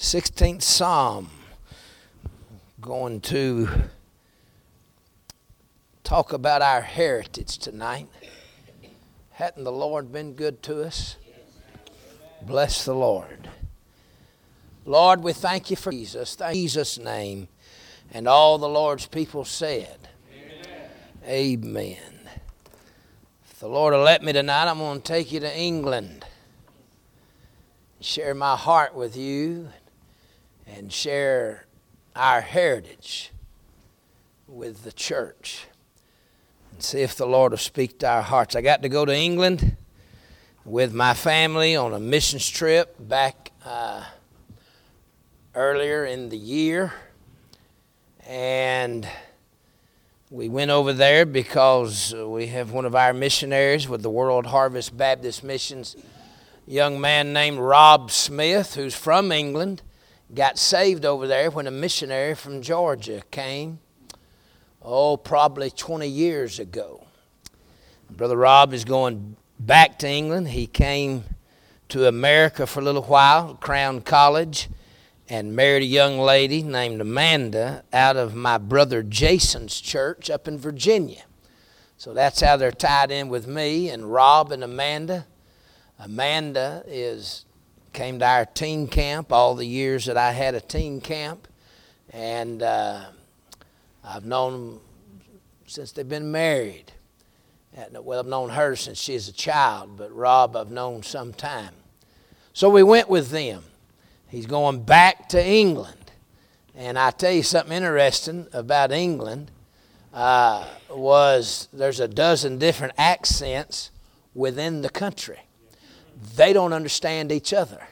16th Psalm. Going to talk about our heritage tonight. Hadn't the Lord been good to us? Bless the Lord. Lord, we thank you for Jesus. Thank Jesus' name. And all the Lord's people said, Amen. If the Lord will let me tonight, I'm going to take you to England. Share my heart with you and share our heritage with the church. And see if the Lord will speak to our hearts. I got to go to England with my family on a missions trip back earlier in the year. And we went over there because we have one of our missionaries with the World Harvest Baptist Missions, a young man named Rob Smith, who's from England, got saved over there when a missionary from Georgia came, probably 20 years ago. Brother Rob is going back to England. He came to America for a little while, Crown College, and married a young lady named Amanda out of my brother Jason's church up in Virginia. So that's how they're tied in with me and Rob and Amanda. Amanda came to our teen camp all the years that I had a teen camp. And I've known them since they've been married. Well, I've known her since she's a child, but Rob I've known some time. So we went with them. He's going back to England. And I tell you something interesting about England there's a dozen different accents within the country. They don't understand each other.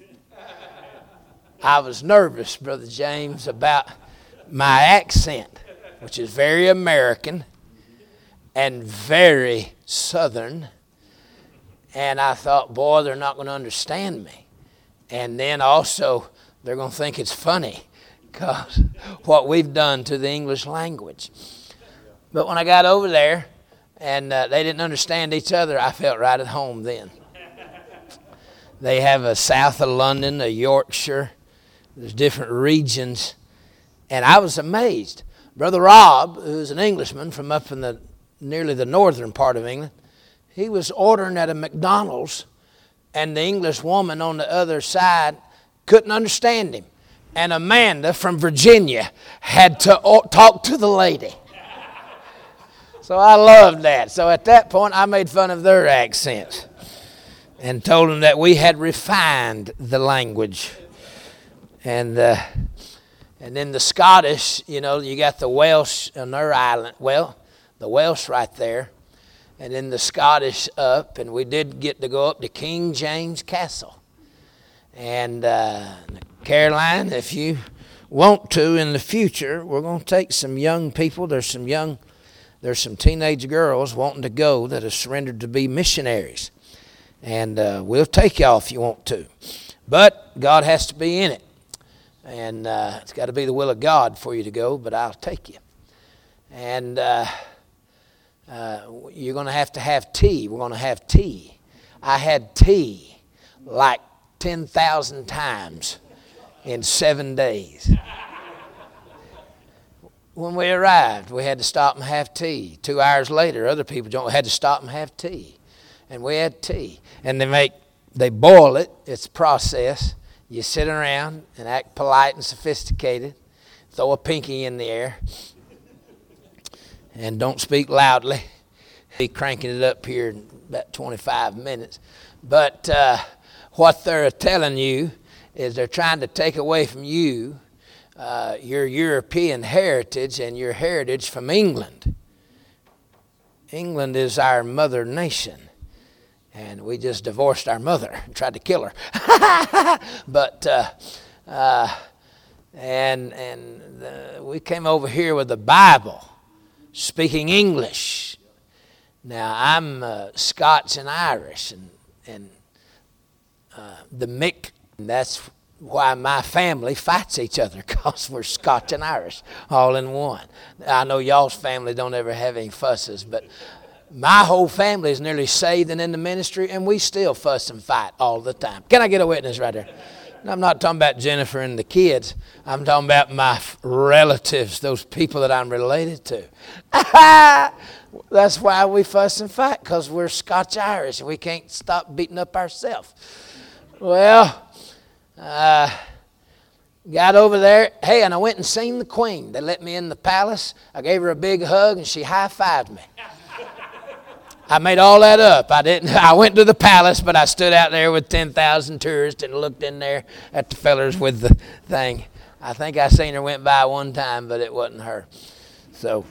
I was nervous, Brother James, about my accent, which is very American and very Southern. And I thought, boy, they're not going to understand me. And then also, they're going to think it's funny because what we've done to the English language. But when I got over there and they didn't understand each other, I felt right at home then. They have a south of London, a Yorkshire. There's different regions. And I was amazed. Brother Rob, who's an Englishman from up in nearly the northern part of England, he was ordering at a McDonald's, and the English woman on the other side couldn't understand him. And Amanda from Virginia had to talk to the lady. So I loved that. So at that point, I made fun of their accents and told them that we had refined the language. And then the Scottish, you got the Welsh on their island. Well, the Welsh right there. And then the Scottish up. And we did get to go up to King James Castle. And Caroline, if you want to in the future, we're going to take some young people. There's some teenage girls wanting to go that have surrendered to be missionaries. And we'll take y'all if you want to. But God has to be in it. And it's got to be the will of God for you to go, but I'll take you. And you're going to have tea. We're going to have tea. I had tea like 10,000 times in 7 days. When we arrived, we had to stop and have tea. 2 hours later, other people had to stop and have tea. And we had tea. And they boil it. It's a process. You sit around and act polite and sophisticated. Throw a pinky in the air. And don't speak loudly. Be cranking it up here in about 25 minutes. But what they're telling you is they're trying to take away from you your European heritage and your heritage from England. England is our mother nation. And we just divorced our mother and tried to kill her. But we came over here with the Bible, speaking English. Now I'm Scots and Irish, and the Mick. That's why my family fights each other, because we're Scots and Irish all in one. I know y'all's family don't ever have any fusses, but my whole family is nearly saved and in the ministry, and we still fuss and fight all the time. Can I get a witness right there? And I'm not talking about Jennifer and the kids. I'm talking about my relatives, those people that I'm related to. That's why we fuss and fight, because we're Scotch-Irish and we can't stop beating up ourselves. Well, got over there. Hey, and I went and seen the Queen. They let me in the palace. I gave her a big hug and she high-fived me. I made all that up. I went to the palace, but I stood out there with 10,000 tourists and looked in there at the fellers with the thing. I think I seen her went by one time, but it wasn't her. So,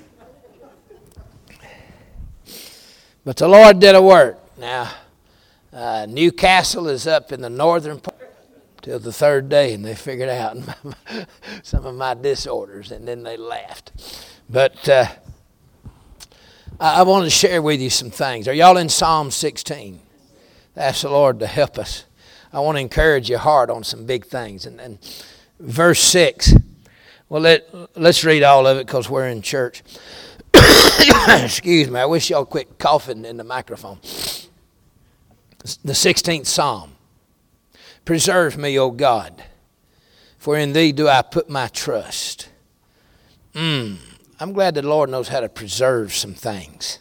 but the Lord did a work. Now, Newcastle is up in the northern part till the third day, and they figured out some of my disorders, and then they laughed. But I want to share with you some things. Are y'all in Psalm 16? Ask the Lord to help us. I want to encourage your heart on some big things. And verse 6. Well, let's read all of it because we're in church. Excuse me. I wish y'all quit coughing in the microphone. The 16th Psalm. Preserve me, O God, for in thee do I put my trust. I'm glad the Lord knows how to preserve some things.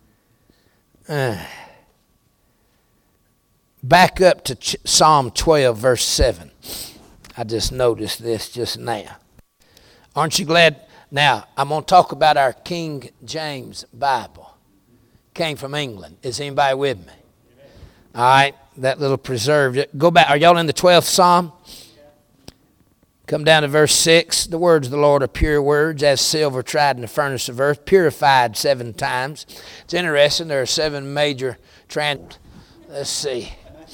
Back up to Psalm 12, verse 7. I just noticed this just now. Aren't you glad? Now, I'm going to talk about our King James Bible. Came from England. Is anybody with me? All right, that little preserved. Go back. Are y'all in the 12th Psalm? Come down to verse 6. The words of the Lord are pure words, as silver tried in the furnace of earth, purified 7 times. It's interesting. There are 7 major Let's see.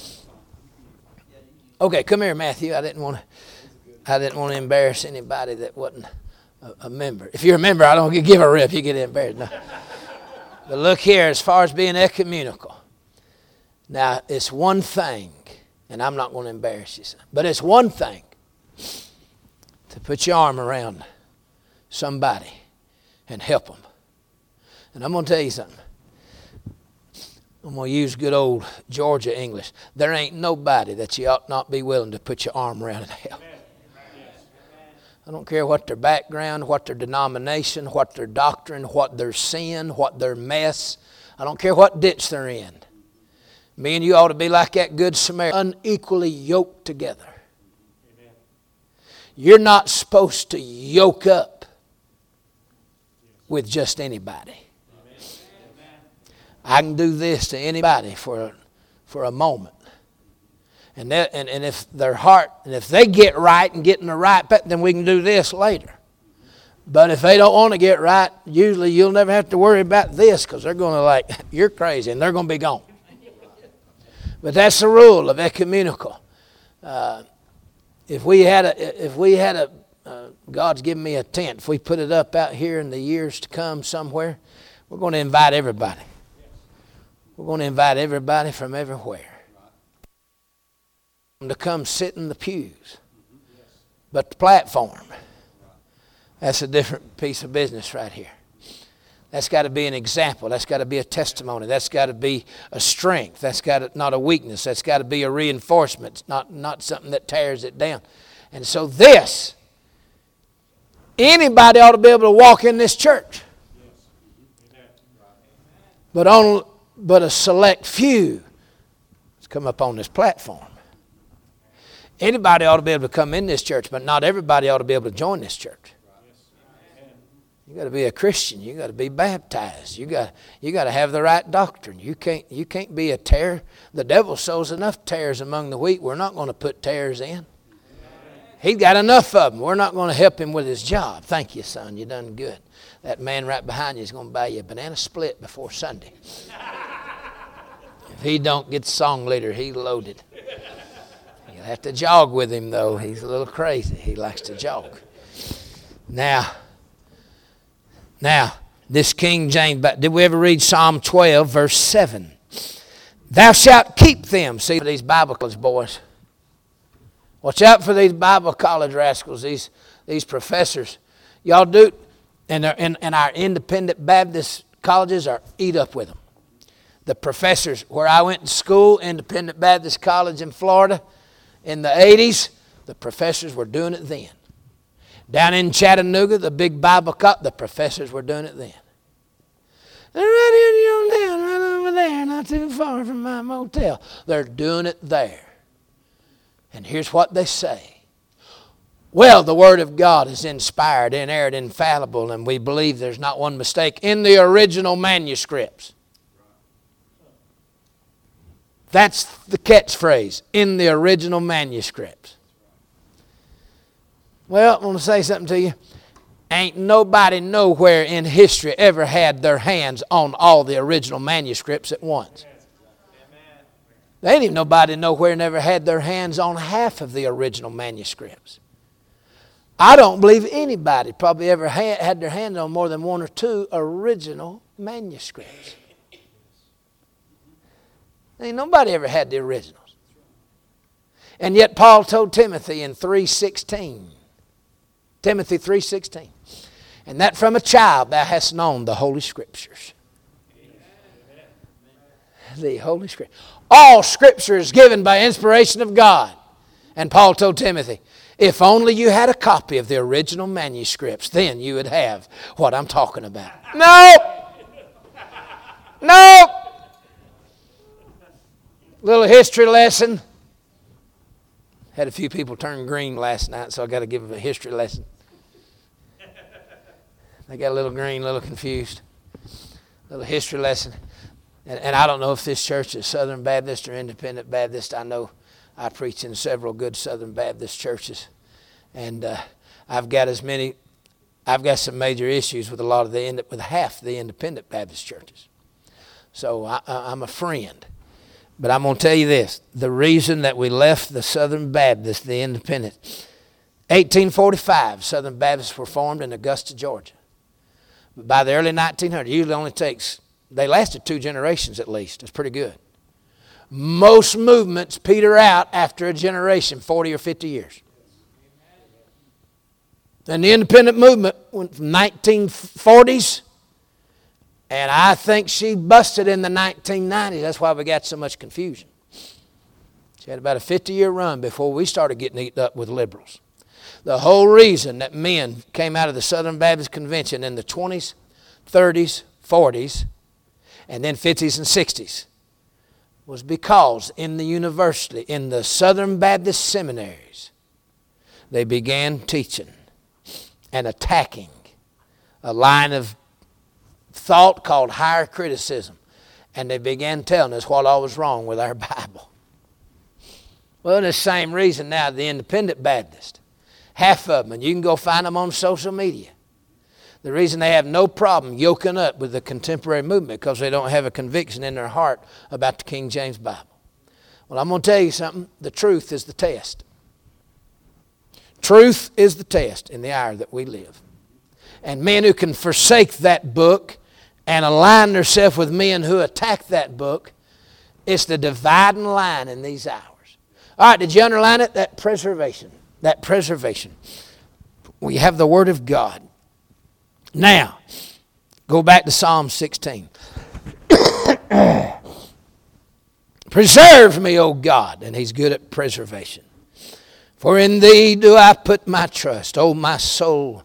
Okay, come here, Matthew. I didn't want to embarrass anybody that wasn't a member. If you're a member, I don't give a rip. You get embarrassed. No. But look here, as far as being ecumenical. Now, it's one thing, and I'm not going to embarrass you, but it's one thing to put your arm around somebody and help them. And I'm going to tell you something. I'm going to use good old Georgia English. There ain't nobody that you ought not be willing to put your arm around and help. I don't care what their background, what their denomination, what their doctrine, what their sin, what their mess. I don't care what ditch they're in. Me and you ought to be like that good Samaritan, unequally yoked together. Amen. You're not supposed to yoke up with just anybody. Amen. I can do this to anybody for a moment. And if their heart, and if they get right and get in the right path, then we can do this later. But if they don't want to get right, usually you'll never have to worry about this because they're going to like, you're crazy, and they're going to be gone. But that's the rule of ecumenical. If we had God's given me a tent. If we put it up out here in the years to come somewhere, we're going to invite everybody. We're going to invite everybody from everywhere to come sit in the pews. But the platform, that's a different piece of business right here. That's got to be an example. That's got to be a testimony. That's got to be a strength. That's got to, not a weakness. That's got to be a reinforcement. It's not something that tears it down. And so anybody ought to be able to walk in this church. But a select few has come up on this platform. Anybody ought to be able to come in this church, but not everybody ought to be able to join this church. You got to be a Christian. You got to be baptized. You got to have the right doctrine. You can't be a tare. The devil sows enough tares among the wheat. We're not going to put tares in. He's got enough of them. We're not going to help him with his job. Thank you, son. You done good. That man right behind you is going to buy you a banana split before Sunday. If he don't get the song leader, he's loaded. You'll have to jog with him, though. He's a little crazy. He likes to jog. Now, this King James, did we ever read Psalm 12, verse 7? Thou shalt keep them. See, these Bible college boys. Watch out for these Bible college rascals, these professors. Y'all do, and our independent Baptist colleges are eat up with them. The professors, where I went to school, Independent Baptist College in Florida, in the 80s, The professors were doing it then. Down in Chattanooga, the big Bible college, the professors were doing it then. They're right here in your town, right over there, not too far from my motel. They're doing it there. And here's what they say. Well, the Word of God is inspired, inerrant, infallible, and we believe there's not one mistake in the original manuscripts. That's the catchphrase, in the original manuscripts. Well, I want to say something to you. Ain't nobody nowhere in history ever had their hands on all the original manuscripts at once. There ain't even nobody nowhere never had their hands on half of the original manuscripts. I don't believe anybody probably ever had their hands on more than one or two original manuscripts. Ain't nobody ever had the originals. And yet Paul told Timothy in 3:16, Timothy 3:16, and that from a child thou hast known the Holy Scriptures. The Holy Scripture. All Scripture is given by inspiration of God. And Paul told Timothy, if only you had a copy of the original manuscripts, then you would have what I'm talking about. No! Little history lesson. Had a few people turn green last night, so I got to give them a history lesson. They got a little green, a little confused. Little history lesson. And I don't know if this church is Southern Baptist or Independent Baptist. I know I preach in several good Southern Baptist churches. And I've got some major issues with with half the Independent Baptist churches. So I'm a friend. But I'm going to tell you this. The reason that we left the Southern Baptist, the Independent, 1845, Southern Baptists were formed in Augusta, Georgia. But by the early 1900s, it usually only takes, they lasted 2 generations at least. It's pretty good. Most movements peter out after a generation, 40 or 50 years. And the independent movement went from 1940s, and I think she busted in the 1990s. That's why we got so much confusion. She had about a 50-year run before we started getting eaten up with liberals. The whole reason that men came out of the Southern Baptist Convention in the 20s, 30s, 40s, and then 50s and 60s was because in the university, in the Southern Baptist seminaries, they began teaching and attacking a line of thought called higher criticism. And they began telling us what all was wrong with our Bible. Well, the same reason now the Independent Baptist, half of them, and you can go find them on social media. The reason they have no problem yoking up with the contemporary movement because they don't have a conviction in their heart about the King James Bible. Well, I'm going to tell you something. The truth is the test. Truth is the test in the hour that we live. And men who can forsake that book and align themselves with men who attack that book, it's the dividing line in these hours. All right, did you underline it? That preservation. That preservation. We have the Word of God. Now, go back to Psalm 16. Preserve me, O God. And he's good at preservation. For in thee do I put my trust, O my soul.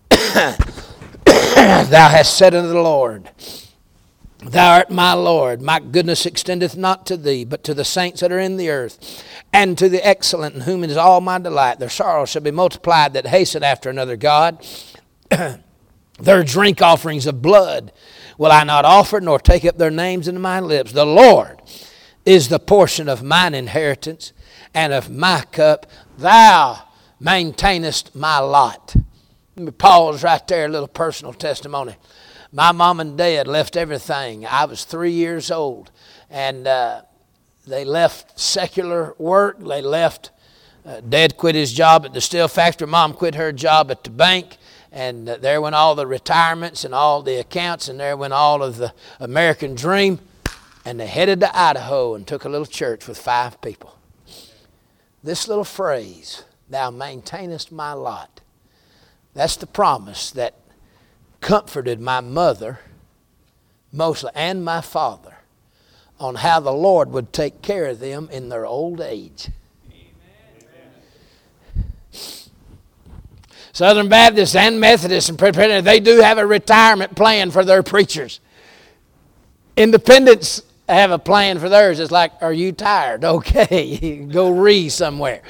Thou hast said unto the Lord, Thou art my Lord. My goodness extendeth not to thee, but to the saints that are in the earth, and to the excellent in whom is all my delight. Their sorrow shall be multiplied that hasten after another God. Their drink offerings of blood will I not offer, nor take up their names into my lips. The Lord is the portion of mine inheritance, and of my cup. Thou maintainest my lot. Let me pause right there, a little personal testimony. My mom and dad left everything. I was 3 years old, and they left secular work. They left. Dad quit his job at the steel factory. Mom quit her job at the bank. And there went all the retirements and all the accounts, and there went all of the American dream. And they headed to Idaho and took a little church with 5 people. This little phrase, thou maintainest my lot, that's the promise that comforted my mother mostly and my father on how the Lord would take care of them in their old age. Southern Baptists and Methodists and Presbyterians, they do have a retirement plan for their preachers. Independents have a plan for theirs. It's like, are you tired? Okay, go read somewhere.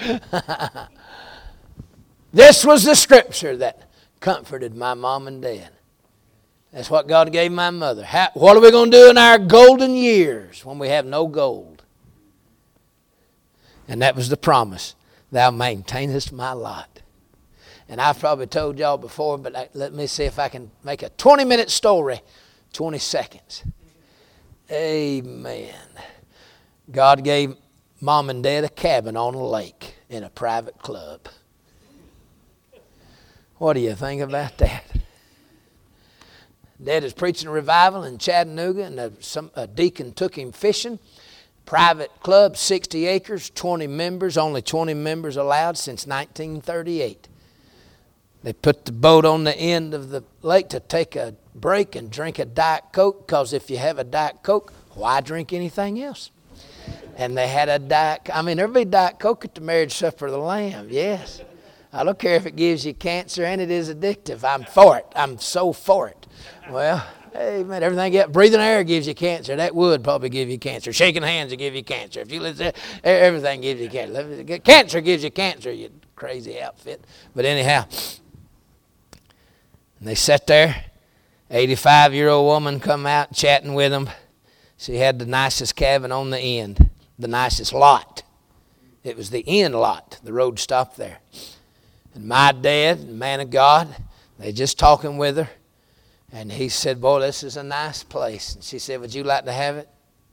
This was the scripture that comforted my mom and dad. That's what God gave my mother. What are we going to do in our golden years when we have no gold? And that was the promise. Thou maintainest my lot. And I've probably told y'all before, but let me see if I can make a 20-minute story, 20 seconds. Amen. God gave Mom and Dad a cabin on a lake in a private club. What do you think about that? Dad is preaching a revival in Chattanooga, and a deacon took him fishing. Private club, 60 acres, 20 members, only 20 members allowed since 1938. They put the boat on the end of the lake to take a break and drink a Diet Coke, because if you have a Diet Coke, why drink anything else? And they had there'll be Diet Coke at the marriage supper of the Lamb, yes. I don't care if it gives you cancer, and it is addictive. I'm for it. I'm so for it. Well, amen. Everything, breathing air gives you cancer. That would probably give you cancer. Shaking hands will give you cancer. If you listen, everything gives you cancer. Cancer gives you cancer, you crazy outfit. But anyhow, and they sat there. 85-year-old woman come out chatting with them. She had the nicest cabin on the end, the nicest lot. It was the end lot. The road stopped there. And my dad, man of God, they just talking with her. And he said, boy, this is a nice place. And she said, would you like to have it?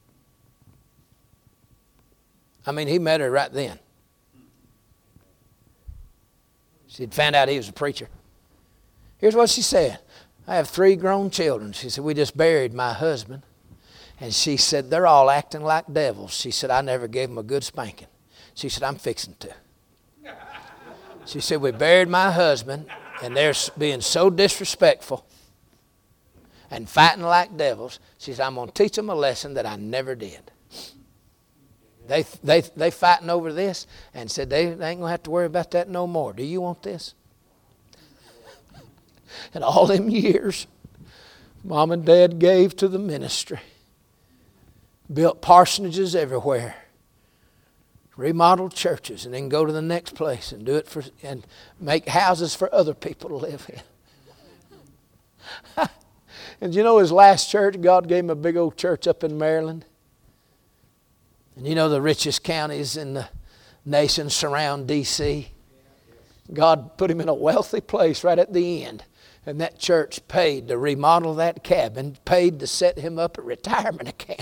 I mean, he met her right then. She'd found out he was a preacher. Here's what she said. I have 3 grown children. She said, we just buried my husband. And she said, they're all acting like devils. She said, I never gave them a good spanking. She said, I'm fixing to. She said, we buried my husband, and they're being so disrespectful and fighting like devils. She said, I'm going to teach them a lesson that I never did. They fighting over this, and said they ain't going to have to worry about that no more. Do you want this? And all them years, Mom and Dad gave to the ministry. Built parsonages everywhere. Remodeled churches, and then go to the next place and do it and make houses for other people to live in. And you know his last church, God gave him a big old church up in Maryland. And you know the richest counties in the nation surround D.C. God put him in a wealthy place right at the end. And that church paid to remodel that cabin, paid to set him up a retirement account.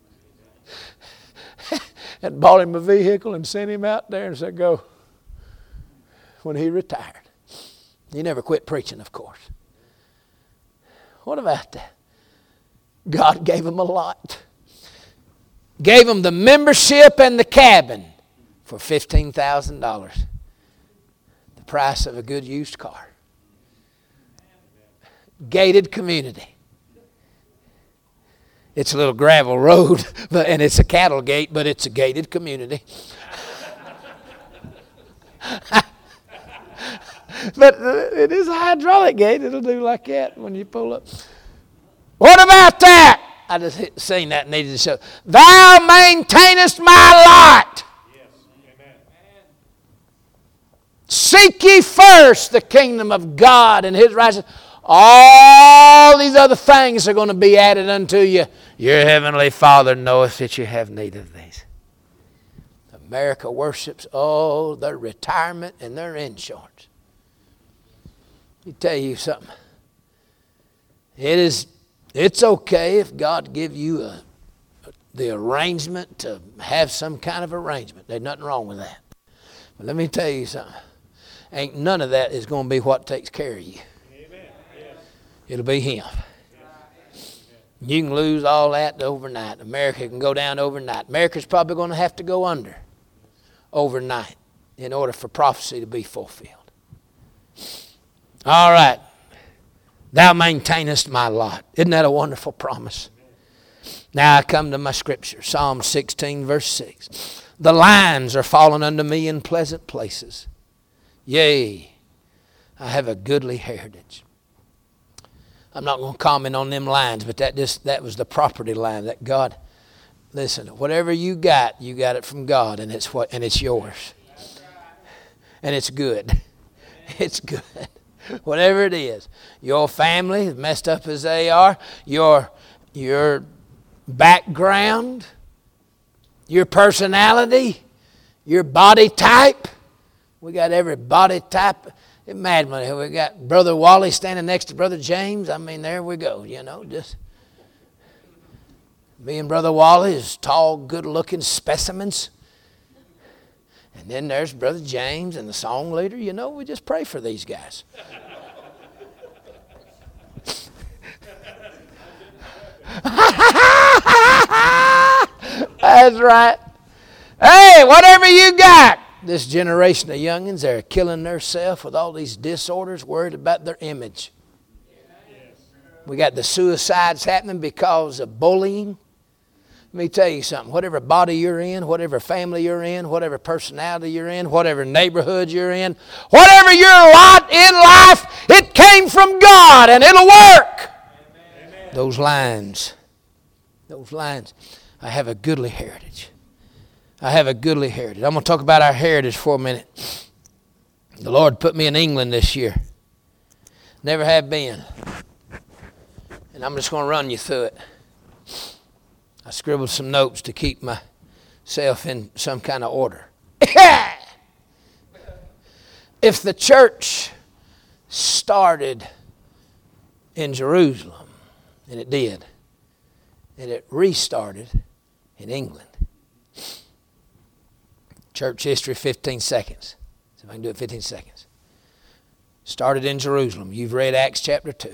And bought him a vehicle and sent him out there and said, go. When he retired. He never quit preaching, of course. What about that? God gave him a lot. Gave him the membership and the cabin for $15,000. The price of a good used car. Gated community. It's a little gravel road, and it's a cattle gate, but it's a gated community. But it is a hydraulic gate. It'll do like that when you pull up. What about that? I just seen that and needed to show. Thou maintainest my lot. Yes. Amen. Seek ye first the kingdom of God and His righteousness. All these other things are going to be added unto you. Your heavenly Father knoweth that you have need of these. America worships their retirement and their insurance. Let me tell you something. It's okay if God give you the arrangement to have some kind of arrangement. There's nothing wrong with that. But let me tell you something. Ain't none of that is going to be what takes care of you. It'll be Him. You can lose all that overnight. America can go down overnight. America's probably going to have to go under overnight in order for prophecy to be fulfilled. All right. Thou maintainest my lot. Isn't that a wonderful promise? Now I come to my scripture. Psalm 16 verse 6. The lines are fallen unto me in pleasant places. Yea, I have a goodly heritage. I'm not going to comment on them lines, but that was the property line that God, listen, whatever you got it from God, and it's yours. And it's good. It's good. Whatever it is. Your family, as messed up as they are, your background, your personality, your body type. We got every body type. Imagine, we got Brother Wally standing next to Brother James. I mean, there we go, just me and Brother Wally is tall, good-looking specimens. And then there's Brother James and the song leader. We just pray for these guys. That's right. Hey, whatever you got. This generation of youngins, they're killing themselves with all these disorders, worried about their image. We got the suicides happening because of bullying. Let me tell you something. Whatever body you're in, whatever family you're in, whatever personality you're in, whatever neighborhood you're in, whatever your lot in life, it came from God and it'll work. Amen. Those lines. I have a goodly heritage. I have a goodly heritage. I'm going to talk about our heritage for a minute. The Lord put me in England this year. Never have been. And I'm just going to run you through it. I scribbled some notes to keep myself in some kind of order. If the church started in Jerusalem, and it did, and it restarted in England. Church history, 15 seconds. See if I can do it 15 seconds. Started in Jerusalem. You've read Acts chapter 2.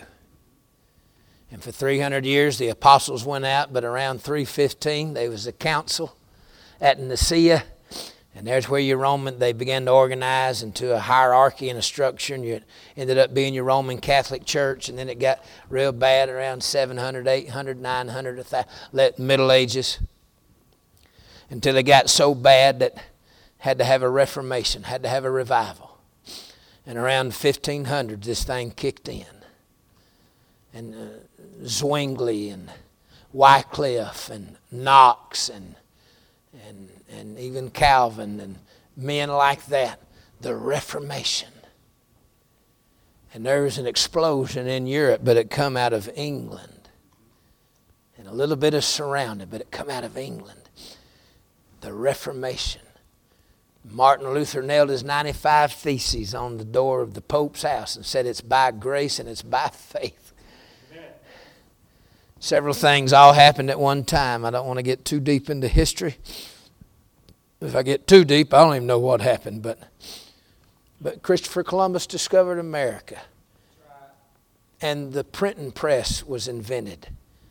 And for 300 years the apostles went out, but around 315 there was a council at Nicaea. And there's where they began to organize into a hierarchy and a structure, and you ended up being your Roman Catholic Church. And then it got real bad around 700, 800, 900, 1,000, Middle Ages. Until it got so bad that had to have a reformation, had to have a revival. And around 1500 this thing kicked in. And Zwingli and Wycliffe and Knox and even Calvin and men like that, the Reformation. And there was an explosion in Europe, but it come out of England. And a little bit of surrounding, but it come out of England. The Reformation. Martin Luther nailed his 95 Theses on the door of the Pope's house and said it's by grace and it's by faith. Amen. Several things all happened at one time. I don't want to get too deep into history. If I get too deep, I don't even know what happened. But Christopher Columbus discovered America. And the printing press was invented.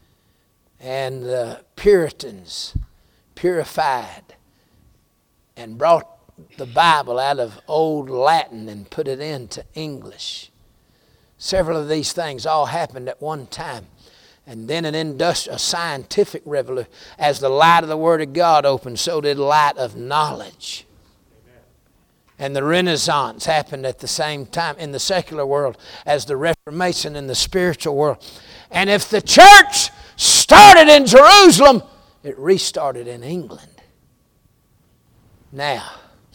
And the Puritans purified and brought the Bible out of old Latin and put it into English. Several of these things all happened at one time. And then a scientific revolution. As the light of the Word of God opened, so did light of knowledge. Amen. And the Renaissance happened at the same time in the secular world as the Reformation in the spiritual world. And if the church started in Jerusalem, it restarted in England. Now,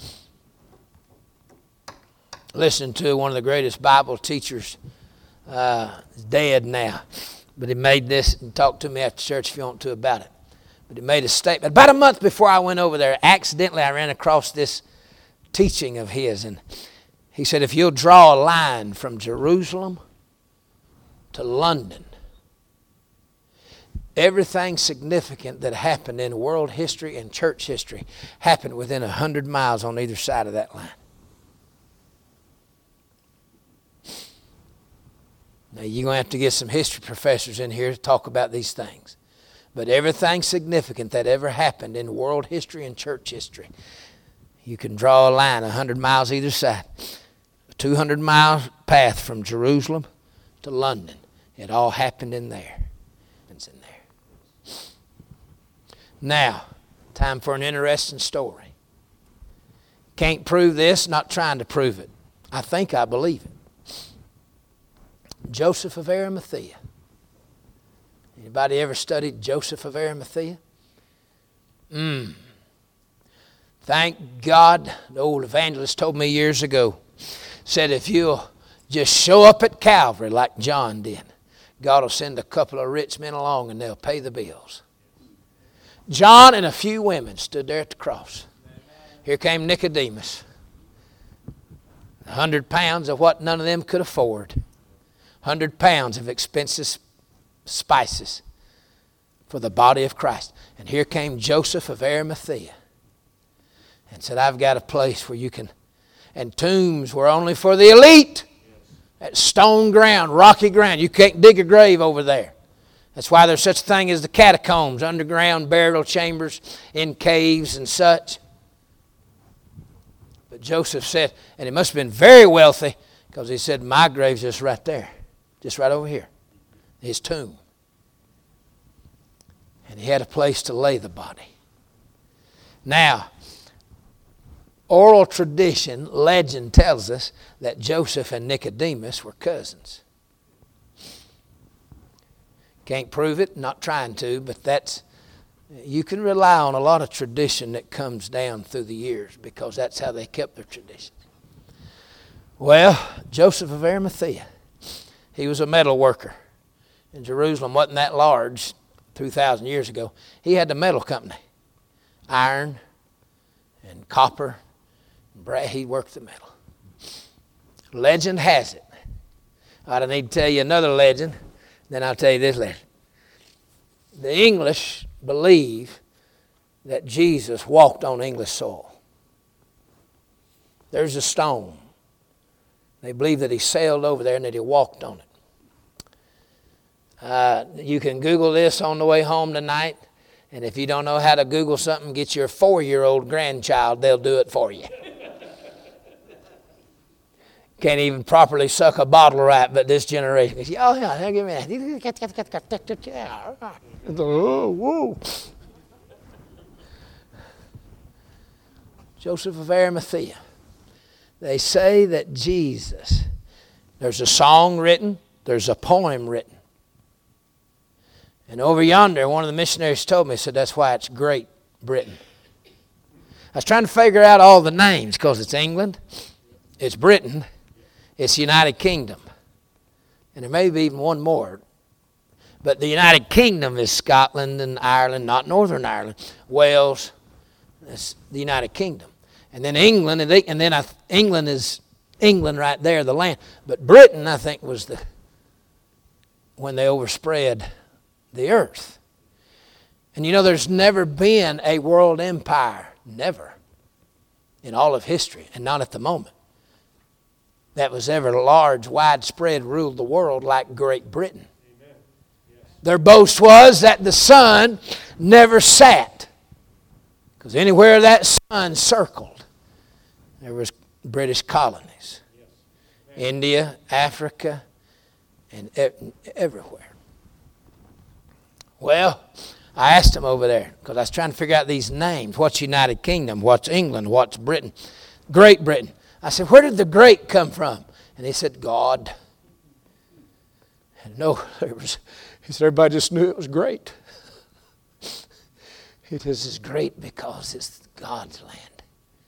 listen to one of the greatest Bible teachers. He's dead now. But he made this, and talk to me after church if you want to about it. But he made a statement. About a month before I went over there, accidentally I ran across this teaching of his. And he said, if you'll draw a line from Jerusalem to London, everything significant that happened in world history and church history happened within 100 miles on either side of that line. Now, you're going to have to get some history professors in here to talk about these things. But everything significant that ever happened in world history and church history, you can draw a line 100 miles either side. A 200-mile path from Jerusalem to London. It all happened in there. It's in there. Now, time for an interesting story. Can't prove this, not trying to prove it. I think I believe it. Joseph of Arimathea. Anybody ever studied Joseph of Arimathea? Thank God, the old evangelist told me years ago, said if you'll just show up at Calvary like John did, God will send a couple of rich men along and they'll pay the bills. John and a few women stood there at the cross. Here came Nicodemus. 100 pounds of what none of them could afford. 100 pounds of expensive spices for the body of Christ. And here came Joseph of Arimathea and said, I've got a place where you can. And tombs were only for the elite. That stone ground, rocky ground. You can't dig a grave over there. That's why there's such a thing as the catacombs, underground burial chambers in caves and such. But Joseph said, and he must have been very wealthy, because he said, my grave's just right there, just right over here, his tomb. And he had a place to lay the body. Now, oral tradition, legend tells us that Joseph and Nicodemus were cousins. Can't prove it, not trying to, but you can rely on a lot of tradition that comes down through the years because that's how they kept their tradition. Well, Joseph of Arimathea, he was a metal worker. And Jerusalem wasn't that large 2,000 years ago. He had the metal company, iron and copper. He worked the metal. Legend has it. I need to tell you another legend, then I'll tell you this legend. The English believe that Jesus walked on English soil. There's a stone. They believe that he sailed over there and that he walked on it. You can Google this on the way home tonight. And if you don't know how to Google something, get your 4-year-old grandchild. They'll do it for you. Can't even properly suck a bottle right, but this generation goes, oh, yeah, give me that. Oh, whoa. Joseph of Arimathea. They say that Jesus, there's a song written, there's a poem written. And over yonder, one of the missionaries told me, said that's why it's Great Britain. I was trying to figure out all the names because it's England, it's Britain, it's the United Kingdom. And there may be even one more. But the United Kingdom is Scotland and Ireland, not Northern Ireland. Wales, that's the United Kingdom. And then England, and then England is England right there, the land. But Britain, I think, was when they overspread the earth. And you know, there's never been a world empire, never, in all of history, and not at the moment, that was ever large, widespread, ruled the world like Great Britain. Amen. Yes. Their boast was that the sun never sat. Because anywhere that sun circled, there was British colonies. Yes. India, Africa, and everywhere. Well, I asked them over there, because I was trying to figure out these names. What's United Kingdom? What's England? What's Britain? Great Britain. I said, where did the great come from? And he said, God. And no, he said, everybody just knew it was great. It is great because it's God's land.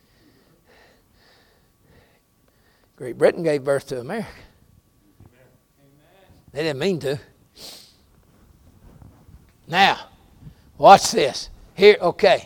Great Britain gave birth to America. They didn't mean to. Now, watch this. Here, okay.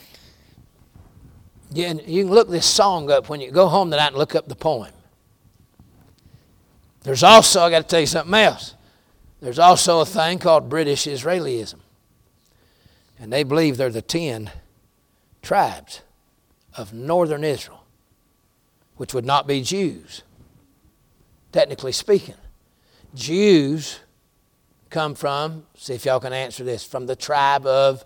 You can look this song up when you go home tonight and look up the poem. There's also, I got to tell you something else. There's also a thing called British Israelism. And they believe they're the 10 tribes of northern Israel, which would not be Jews, technically speaking. Jews come from, see if y'all can answer this, from the tribe of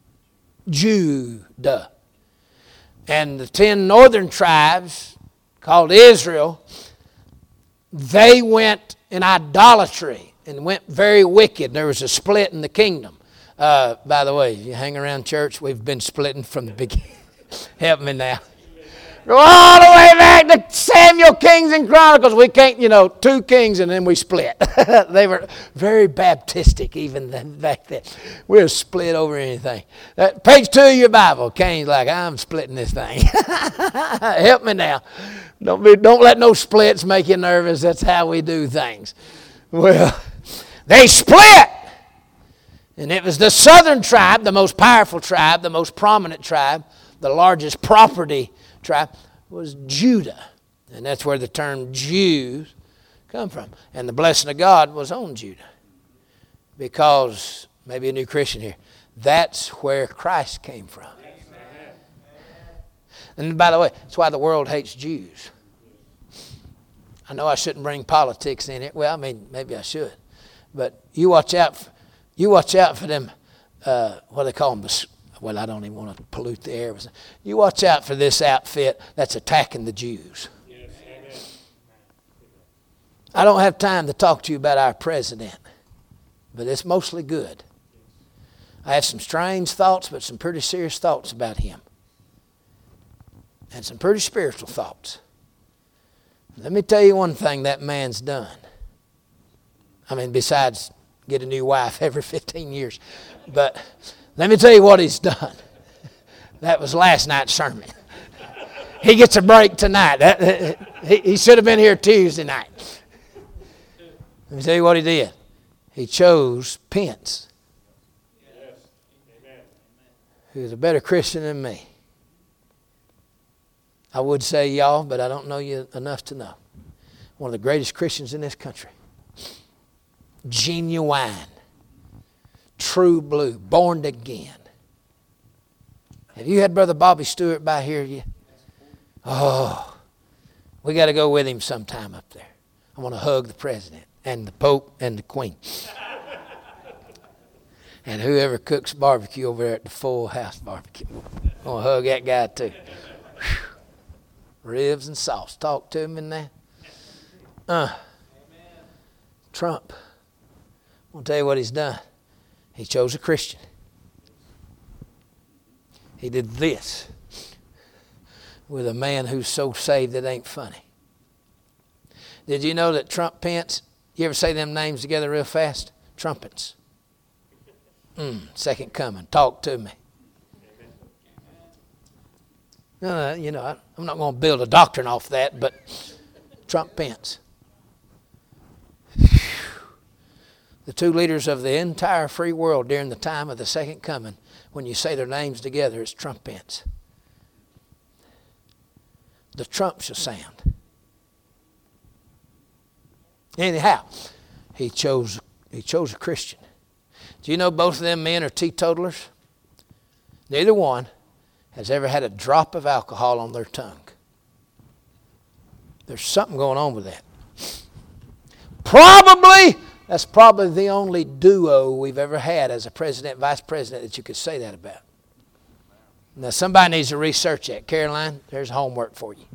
Judah. And the 10 northern tribes, called Israel, they went in idolatry and went very wicked. There was a split in the kingdom. By the way, you hang around church, we've been splitting from the beginning. Help me now. Go all the way back to Samuel, Kings and Chronicles. We can't, 2 kings and then we split. They were very Baptistic even then, back then. We'll split over anything. Page 2 of your Bible. Cain's like, I'm splitting this thing. Help me now. Don't let no splits make you nervous. That's how we do things. Well, they split. And it was the southern tribe, the most powerful tribe, the most prominent tribe, the largest property tribe was Judah. And that's where the term Jews come from. And the blessing of God was on Judah. Because, maybe a new Christian here, that's where Christ came from. And by the way, that's why the world hates Jews. I know I shouldn't bring politics in it. Well, maybe I should. But you watch out for them, what they call them, well, I don't even want to pollute the air. You watch out for this outfit that's attacking the Jews. I don't have time to talk to you about our president, but it's mostly good. I have some strange thoughts, but some pretty serious thoughts about him. And some pretty spiritual thoughts. Let me tell you one thing that man's done. Besides get a new wife every 15 years. But let me tell you what he's done. That was last night's sermon. He gets a break tonight. He should have been here Tuesday night. Let me tell you what he did. He chose Pence, who's a better Christian than me. I would say y'all, but I don't know you enough to know. One of the greatest Christians in this country. Genuine. True blue. Born again. Have you had Brother Bobby Stewart by here yet? Oh, we got to go with him sometime up there. I want to hug the president and the Pope and the Queen. And whoever cooks barbecue over there at the Full House barbecue. I want to hug that guy too. Whew. Ribs and sauce. Talk to him in there. Trump. I'm going to tell you what he's done. He chose a Christian. He did this with a man who's so saved it ain't funny. Did you know that Trump, Pence, you ever say them names together real fast? Trumpets. Second coming. Talk to me. No, I'm not going to build a doctrine off that, but Trump, Pence. The 2 leaders of the entire free world during the time of the second coming, when you say their names together, it's Trump, Pence. The trump shall sound. Anyhow, he chose a Christian. Do you know both of them men are teetotalers? Neither one has ever had a drop of alcohol on their tongue. There's something going on with that. That's probably the only duo we've ever had as a president, vice president that you could say that about. Now, somebody needs to research that. Caroline, there's homework for you.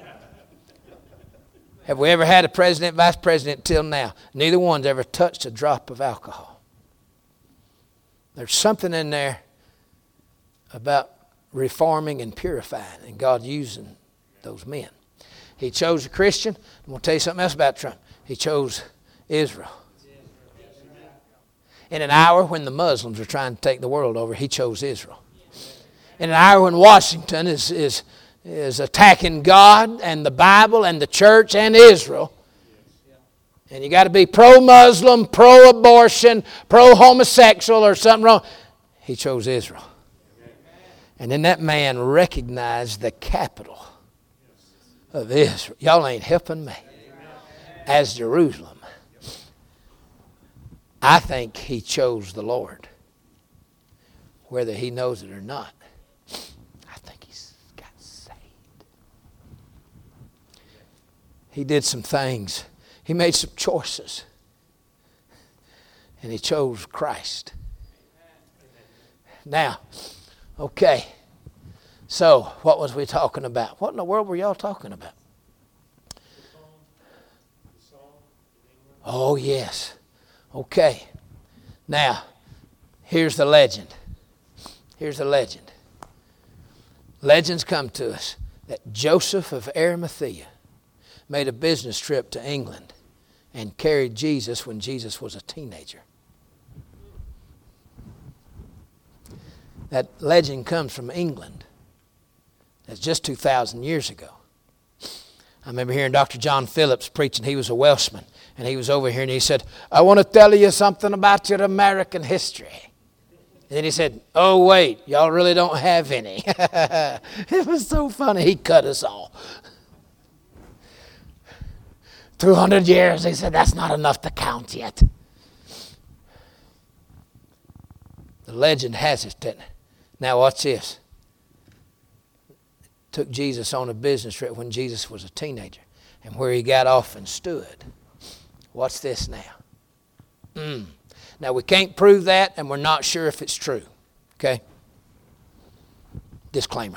Have we ever had a president, vice president till now? Neither one's ever touched a drop of alcohol. There's something in there about reforming and purifying, and God using those men. He chose a Christian. I'm going to tell you something else about Trump. He chose Israel. In an hour when the Muslims are trying to take the world over, he chose Israel. In an hour when Washington is attacking God and the Bible and the church and Israel, and you got to be pro-Muslim, pro-abortion, pro-homosexual or something wrong, he chose Israel. And then that man recognized the capital of Israel. Y'all ain't helping me. As Jerusalem. I think he chose the Lord. Whether he knows it or not. I think he's got saved. He did some things. He made some choices. And he chose Christ. Now, okay. So, what was we talking about? What in the world were y'all talking about? Oh, yes. Okay. Now, here's the legend. Here's the legend. Legends come to us. that Joseph of Arimathea made a business trip to England and carried Jesus when Jesus was a teenager. That legend comes from England. That's just 2,000 years ago. I remember hearing Dr. John Phillips preaching. He was a Welshman. And he was over here and he said, I want to tell you something about your American history. And then he said, oh, wait, y'all really don't have any. It was so funny. He cut us all. 200 years, he said, that's not enough to count yet. The legend has it that, now watch this. Took Jesus on a business trip when Jesus was a teenager. And where he got off and stood. What's this now? Now we can't prove that and we're not sure if it's true. Okay? Disclaimer.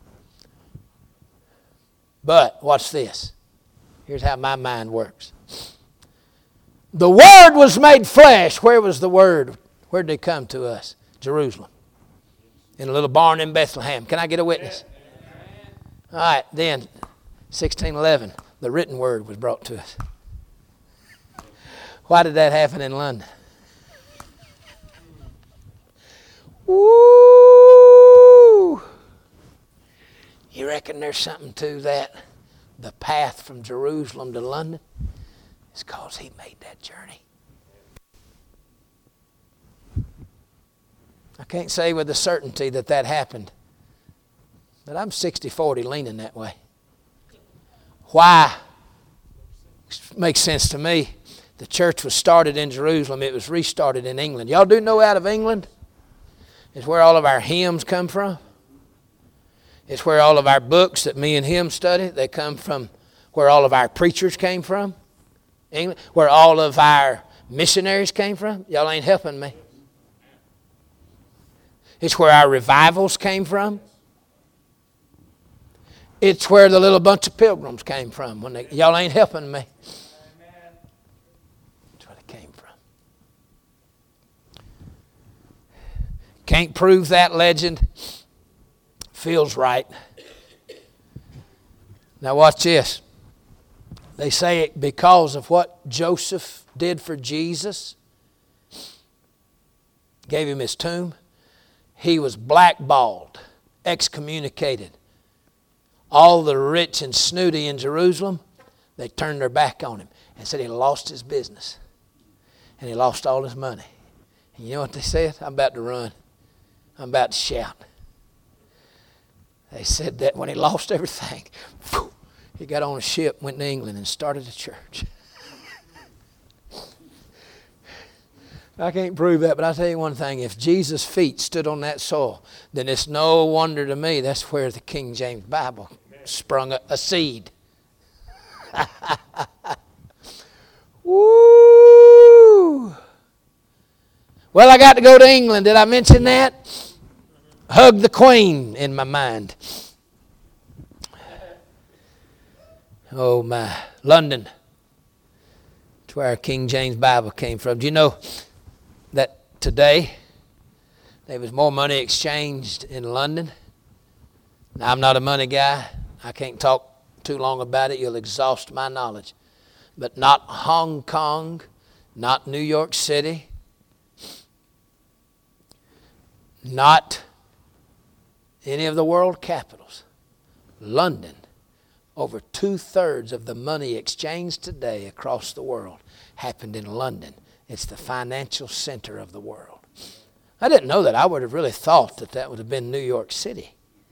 But watch this. Here's how my mind works. The Word was made flesh. Where was the Word? Where did it come to us? Jerusalem. In a little barn in Bethlehem. Can I get a witness? All right, then, 1611, the written Word was brought to us. Why did that happen in London? Woo! You reckon there's something to that? The path from Jerusalem to London? It's because he made that journey. I can't say with a certainty that that happened. But I'm 60-40 leaning that way. Why? Makes sense to me. The church was started in Jerusalem. It was restarted in England. Y'all do know out of England is where all of our hymns come from. It's where all of our books that me and him study, they come from where all of our preachers came from. England, where all of our missionaries came from. Y'all ain't helping me. It's where our revivals came from. It's where the little bunch of pilgrims came from. Y'all ain't helping me. That's where they came from. Can't prove that legend. Feels right. Now watch this. They say it because of what Joseph did for Jesus. Gave him his tomb. He was blackballed, excommunicated. All the rich and snooty in Jerusalem, they turned their back on him and said he lost his business. And he lost all his money. And you know what they said? I'm about to run. I'm about to shout. They said that when he lost everything, he got on a ship, went to England, and started a church. I can't prove that, but I'll tell you one thing. If Jesus' feet stood on that soil, then it's no wonder to me that's where the King James Bible sprung a seed. Woo! Well, I got to go to England. Did I mention that? Hug the Queen in my mind. Oh my. London. That's where our King James Bible came from. Do you know that today there was more money exchanged in London? Now, I'm not a money guy. I can't talk too long about it. You'll exhaust my knowledge. But not Hong Kong, not New York City, not any of the world capitals. London, over 2/3 of the money exchanged today across the world happened in London. It's the financial center of the world. I didn't know that. I would have really thought that that would have been New York City.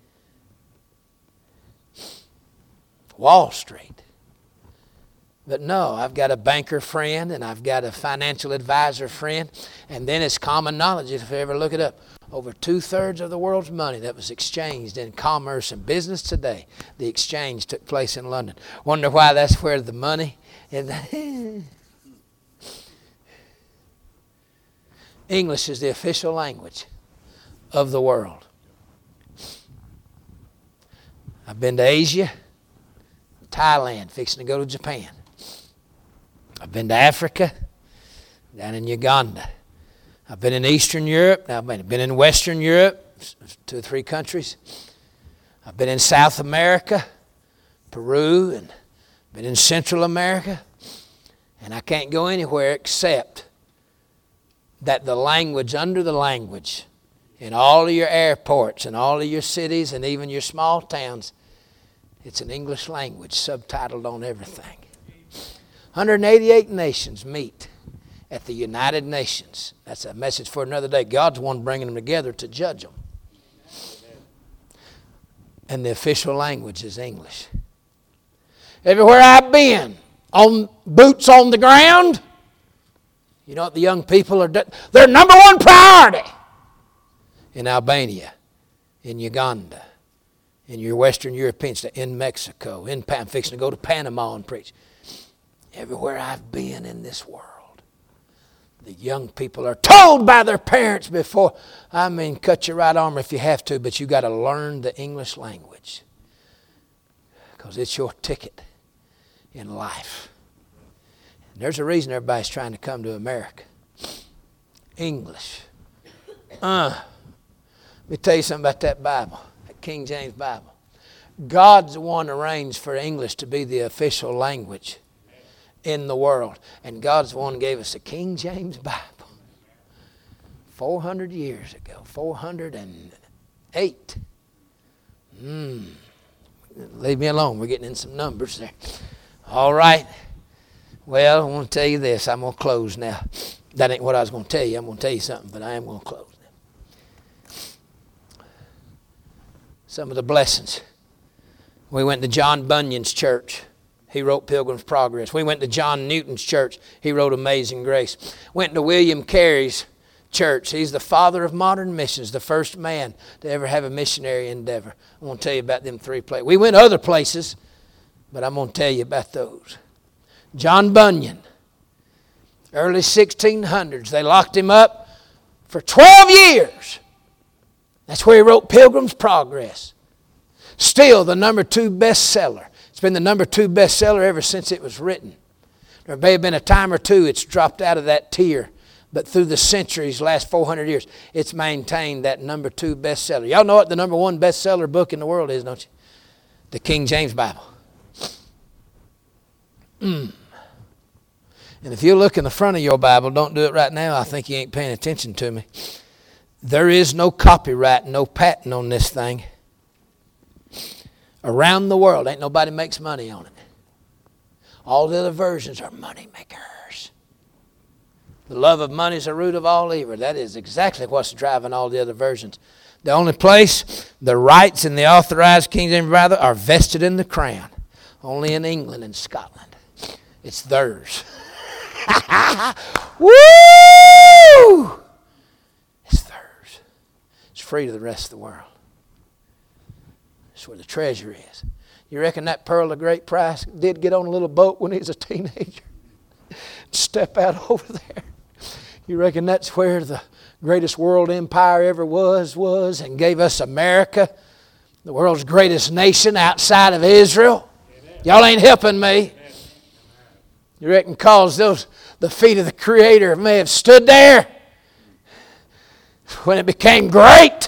Wall Street. But no, I've got a banker friend and I've got a financial advisor friend. And then it's common knowledge, if you ever look it up, over 2/3 of the world's money that was exchanged in commerce and business today, the exchange took place in London. Wonder why that's where the money is. English is the official language of the world. I've been to Asia, Thailand, fixing to go to Japan. I've been to Africa, down in Uganda. I've been in Eastern Europe. Now I've been in Western Europe, 2 or 3 countries. I've been in South America, Peru, and been in Central America, and I can't go anywhere except that the language under the language in all of your airports and all of your cities and even your small towns, it's an English language subtitled on everything. 188 nations meet at the United Nations. That's a message for another day. God's one bringing them together to judge them. And the official language is English. Everywhere I've been, on boots on the ground, you know what the young people are doing? Their number one priority in Albania, in Uganda, in your Western European state, in Mexico, I'm fixing to go to Panama and preach. Everywhere I've been in this world, the young people are told by their parents before, cut your right arm if you have to, but you got to learn the English language because it's your ticket in life. And there's a reason everybody's trying to come to America. English. Let me tell you something about that Bible, that King James Bible. God's the one arranged for English to be the official language in the world. And God's the one who gave us a King James Bible 400 years ago, 408. Leave me alone. We're getting in some numbers there. All right. Well, I want to tell you this. I'm going to close now. That ain't what I was going to tell you. I'm going to tell you something, but I am going to close now. Some of the blessings. We went to John Bunyan's church. He wrote Pilgrim's Progress. We went to John Newton's church. He wrote Amazing Grace. Went to William Carey's church. He's the father of modern missions, the first man to ever have a missionary endeavor. I want to tell you about them 3 places. We went other places, but I'm going to tell you about those. John Bunyan, early 1600s. They locked him up for 12 years. That's where he wrote Pilgrim's Progress. Still the number 2 bestseller. It's been the number 2 bestseller ever since it was written. There may have been a time or two it's dropped out of that tier, but through the centuries, last 400 years, it's maintained that number 2 bestseller. Y'all know what the number 1 bestseller book in the world is, don't you? The King James Bible. And if you look in the front of your Bible, don't do it right now, I think you ain't paying attention to me. There is no copyright, no patent on this thing. Around the world, ain't nobody makes money on it. All the other versions are money makers. The love of money is the root of all evil. That is exactly what's driving all the other versions. The only place the rights in the authorized King James Bible are vested in the crown. Only in England and Scotland. It's theirs. Woo! It's theirs. It's free to the rest of the world. That's where the treasure is. You reckon that pearl of great price did get on a little boat when he was a teenager? Step out over there. You reckon that's where the greatest world empire ever was and gave us America, the world's greatest nation outside of Israel? Amen. Y'all ain't helping me. Amen. You reckon cause the feet of the Creator may have stood there when it became great?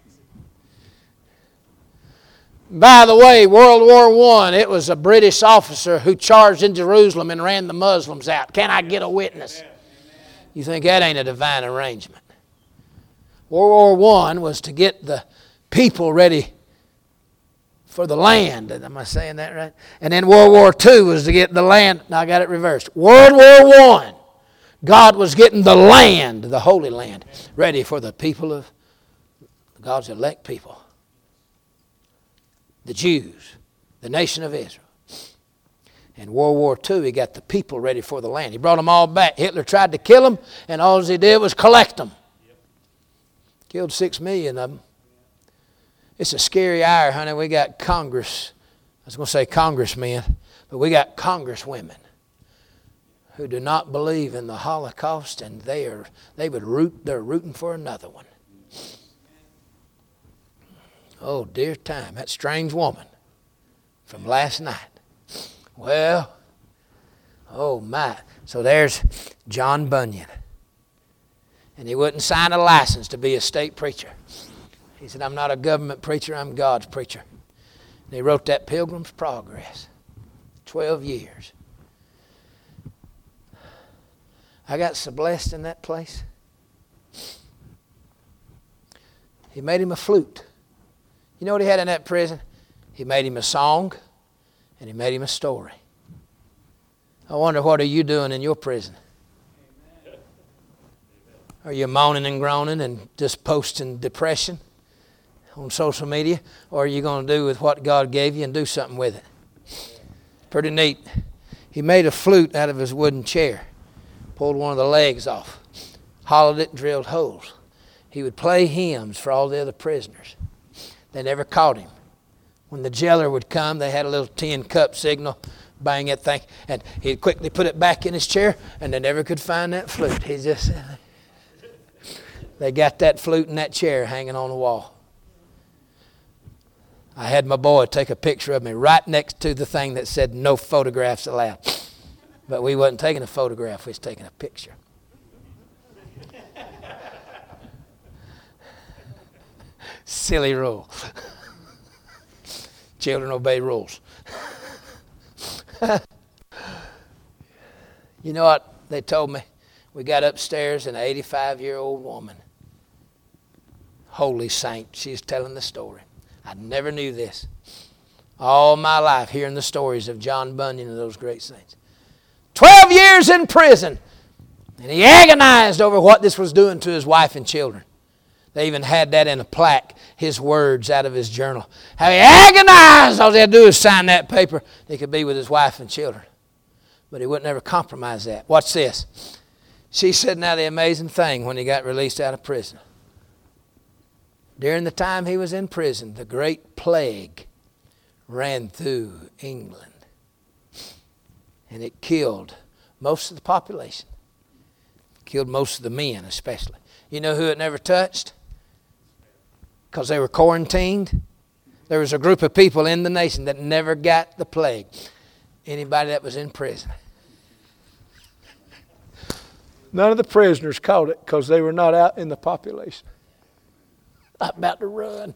By the way, World War I, it was a British officer who charged in Jerusalem and ran the Muslims out. Can I get a witness? You think that ain't a divine arrangement? World War I was to get the people ready for the land. Am I saying that right? And then World War II was to get the land. Now I got it reversed. World War I, God was getting the land, the Holy Land, ready for the people of God's elect people. The Jews, the nation of Israel. In World War II, he got the people ready for the land. He brought them all back. Hitler tried to kill them, and all he did was collect them. Killed 6 million of them. It's a scary hour, honey. We got Congress. I was going to say congressmen, but we got congresswomen who do not believe in the Holocaust, and they're rooting for another one. Oh, dear time. That strange woman from last night. Well, oh my. So there's John Bunyan. And he wouldn't sign a license to be a state preacher. He said, I'm not a government preacher, I'm God's preacher. And he wrote that Pilgrim's Progress. 12 years. I got so blessed in that place. He made him a flute. You know what he had in that prison? He made him a song, and he made him a story. I wonder, what are you doing in your prison? Are you moaning and groaning and just posting depression on social media? Or are you going to do with what God gave you and do something with it? Pretty neat. He made a flute out of his wooden chair. Pulled one of the legs off. Hollowed it and drilled holes. He would play hymns for all the other prisoners. They never caught him. When the jailer would come, they had a little tin cup signal. Bang that thing. And he'd quickly put it back in his chair, and they never could find that flute. He just... They got that flute in that chair hanging on the wall. I had my boy take a picture of me right next to the thing that said no photographs allowed. But we wasn't taking a photograph, we was taking a picture. Silly rule. Children obey rules. You know what they told me? We got upstairs, and an 85-year-old woman, holy saint, she's telling the story. I never knew this. All my life hearing the stories of John Bunyan and those great saints. 12 years in prison. And he agonized over what this was doing to his wife and children. They even had that in a plaque, his words out of his journal. How he agonized. All he had to do is sign that paper. He could be with his wife and children. But he wouldn't ever compromise that. Watch this. She said now the amazing thing when he got released out of prison. During the time he was in prison, the great plague ran through England. And it killed most of the population. Killed most of the men especially. You know who it never touched? Because they were quarantined. There was a group of people in the nation that never got the plague. Anybody that was in prison. None of the prisoners caught it because they were not out in the population. I'm about to run.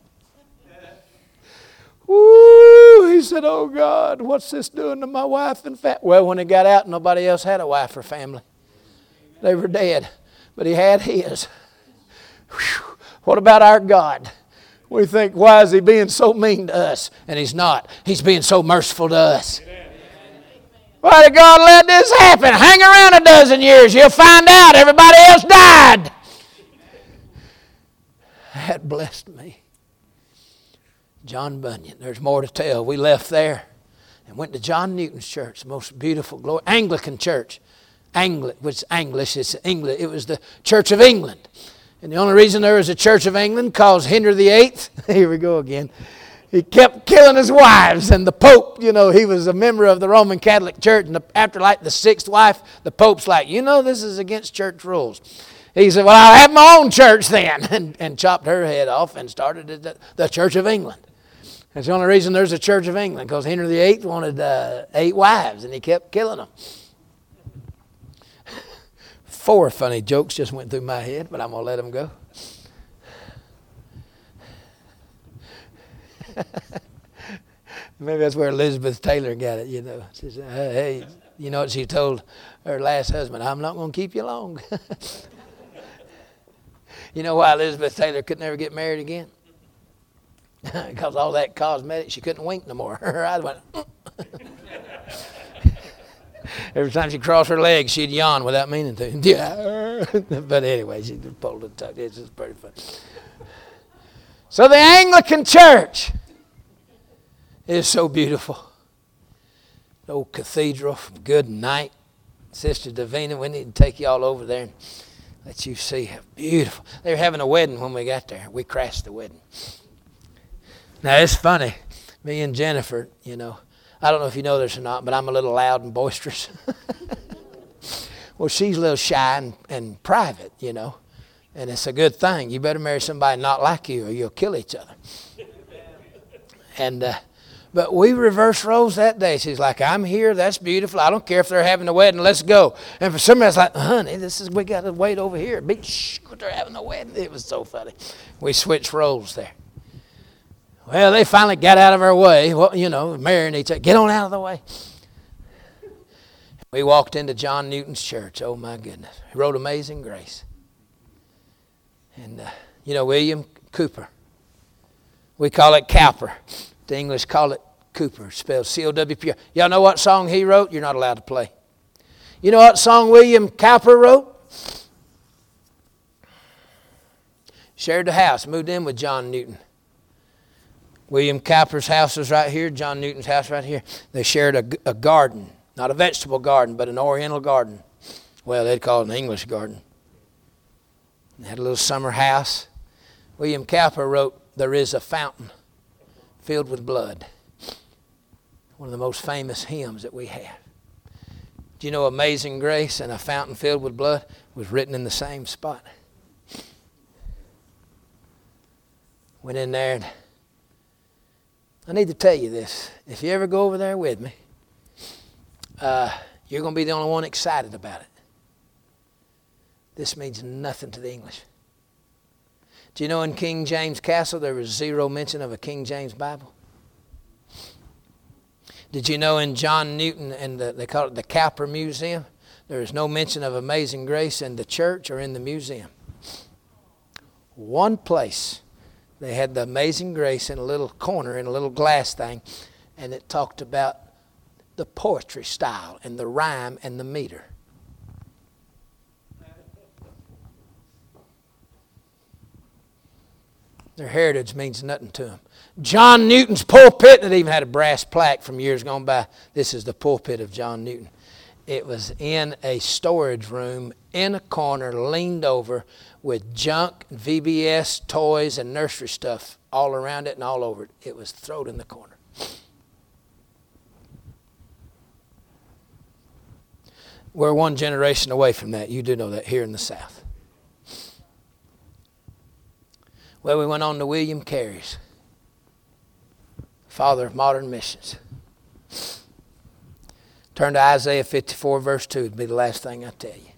Woo! He said, oh God, what's this doing to my wife and family? Well, when he got out, nobody else had a wife or family. They were dead. But he had his. Whew. What about our God? We think, why is he being so mean to us? And he's not. He's being so merciful to us. Why did God let this happen? Hang around a dozen years. You'll find out everybody else died. That blessed me. John Bunyan. There's more to tell. We left there and went to John Newton's church, the most beautiful, glory, Anglican church. Which English is England. It was the Church of England. And the only reason there was a Church of England because Henry VIII, here we go again, he kept killing his wives. And the Pope, you know, he was a member of the Roman Catholic Church. And after like the 6th wife, the Pope's like, you know, this is against church rules. He said, well, I'll have my own church then. And chopped her head off and started the Church of England. That's the only reason there's a Church of England, because Henry VIII wanted 8 wives, and he kept killing them. 4 funny jokes just went through my head, but I'm going to let them go. Maybe that's where Elizabeth Taylor got it, you know. She said, hey, you know what she told her last husband? I'm not going to keep you long. You know why Elizabeth Taylor could never get married again? Because all that cosmetics, she couldn't wink no more. Her eyes went... Every time she crossed her legs, she'd yawn without meaning to. Yeah. But anyway, she just pulled it tucked. It's just pretty funny. So the Anglican Church is so beautiful. The old cathedral from Good Night. Sister Davina, we need to take you all over there and let you see how beautiful. They were having a wedding when we got there. We crashed the wedding. Now, it's funny. Me and Jennifer, you know, I don't know if you know this or not, but I'm a little loud and boisterous. Well, she's a little shy and private, you know, and it's a good thing. You better marry somebody not like you or you'll kill each other. And but we reversed roles that day. She's like, I'm here. That's beautiful. I don't care if they're having a wedding. Let's go. And for somebody, it's like, honey, we got to wait over here. They're having a wedding. It was so funny. We switched roles there. Well, they finally got out of our way. Well, marrying each other. Get on out of the way. We walked into John Newton's church. Oh, my goodness. He wrote Amazing Grace. And, William Cowper. We call it Cowper. The English call it Cooper, spelled C-O-W-P-R. Y'all know what song he wrote? You're not allowed to play. You know what song William Cowper wrote? Shared the house, moved in with John Newton. William Cowper's house was right here, John Newton's house right here. They shared a garden, not a vegetable garden, but an oriental garden. Well, they'd call it an English garden. They had a little summer house. William Cowper wrote, "There is a fountain filled with blood." One of the most famous hymns that we have. Do you know Amazing Grace and a fountain filled with blood was written in the same spot? Went in there and I need to tell you this. If you ever go over there with me, you're going to be the only one excited about it. This means nothing to the English. Do you know in King James Castle there was zero mention of a King James Bible? Did you know in John Newton and they call it the Cowper Museum, there is no mention of Amazing Grace in the church or in the museum? One place they had the Amazing Grace in a little corner in a little glass thing, and it talked about the poetry style and the rhyme and the meter. Their heritage means nothing to them. John Newton's pulpit, it even had a brass plaque from years gone by. This is the pulpit of John Newton. It was in a storage room in a corner, leaned over with junk, VBS, toys, and nursery stuff all around it and all over it. It was thrown in the corner. We're one generation away from that. You do know that here in the South. Well, we went on to William Carey's, father of modern missions. Turn to Isaiah 54, verse 2. It'll be the last thing I tell you.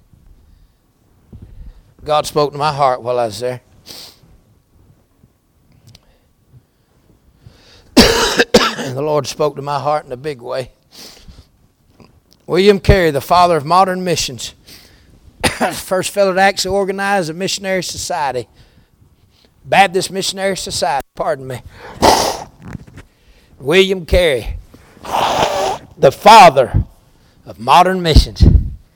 God spoke to my heart while I was there. And the Lord spoke to my heart in a big way. William Carey, the father of modern missions, first fellow to actually organize a missionary society. Baptist Missionary Society, pardon me. William Carey, the father of modern missions.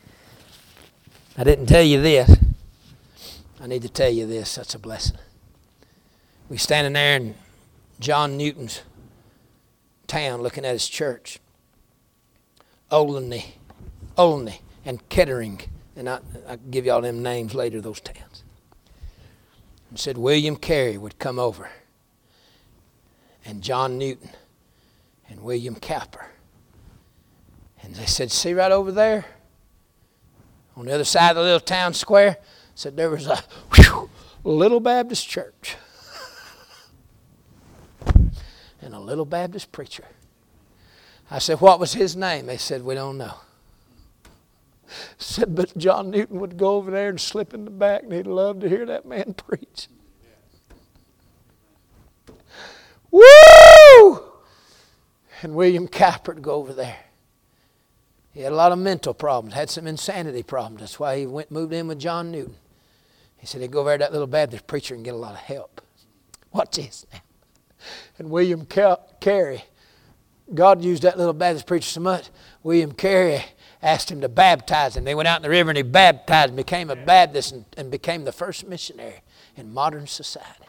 I didn't tell you this. I need to tell you this. That's a blessing. We standing there in John Newton's town looking at his church. Olney and Kettering. And I'll give y'all them names later, those towns. And said William Carey would come over, and John Newton and William Cowper. And they said, see right over there on the other side of the little town square, said there was a little Baptist church and a little Baptist preacher. I said, what was his name? They said, we don't know. Said, but John Newton would go over there and slip in the back, and he'd love to hear that man preach. Woo! And William Cowper would go over there. He had a lot of mental problems, had some insanity problems. That's why he moved in with John Newton. He said he'd go over to that little Baptist preacher and get a lot of help. Watch this now. And William Carey, God used that little Baptist preacher so much, William Carey asked him to baptize him. They went out in the river and he baptized and became a Baptist and became the first missionary in modern society.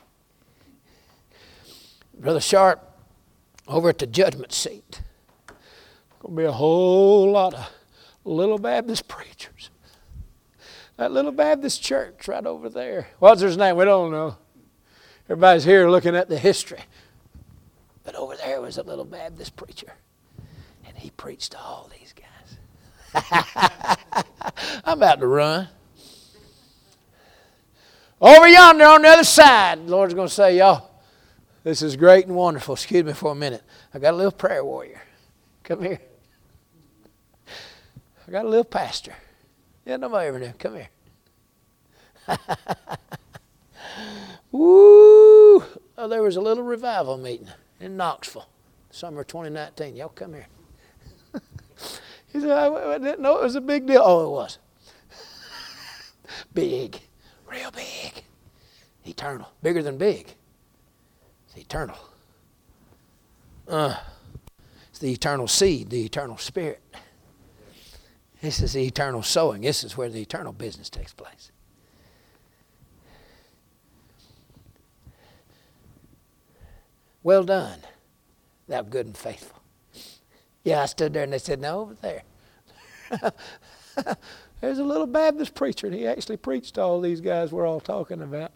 Brother Sharp, over at the judgment seat, going to be a whole lot of little Baptist preachers. That little Baptist church right over there. What's his name? We don't know. Everybody's here looking at the history. But over there was a little Baptist preacher. And he preached to all these guys. I'm about to run. Over yonder on the other side, the Lord's going to say, y'all, this is great and wonderful. Excuse me for a minute. I got a little prayer warrior. Come here. I got a little pastor. Yeah, nobody ever knew. Come here. Woo! there was a little revival meeting in Knoxville, summer 2019. Y'all come here. He said, I didn't know it was a big deal. Oh, it was. Big. Real big. Eternal. Bigger than big. It's eternal. It's the eternal seed, the eternal spirit. This is the eternal sowing. This is where the eternal business takes place. Well done, thou good and faithful. Yeah, I stood there and they said, no, over there. There's a little Baptist preacher, and he actually preached to all these guys we're all talking about.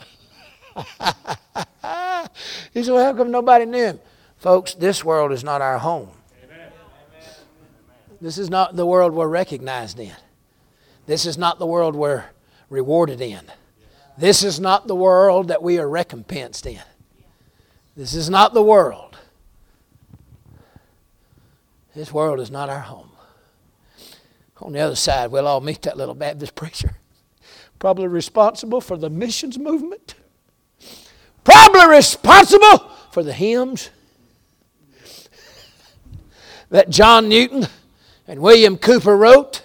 He said, well, how come nobody knew him? Folks, this world is not our home. Amen. This is not the world we're recognized in. This is not the world we're rewarded in. This is not the world that we are recompensed in. This is not the world. This world is not our home. On the other side, we'll all meet that little Baptist preacher. Probably responsible for the missions movement. Probably responsible for the hymns that John Newton and William Cooper wrote.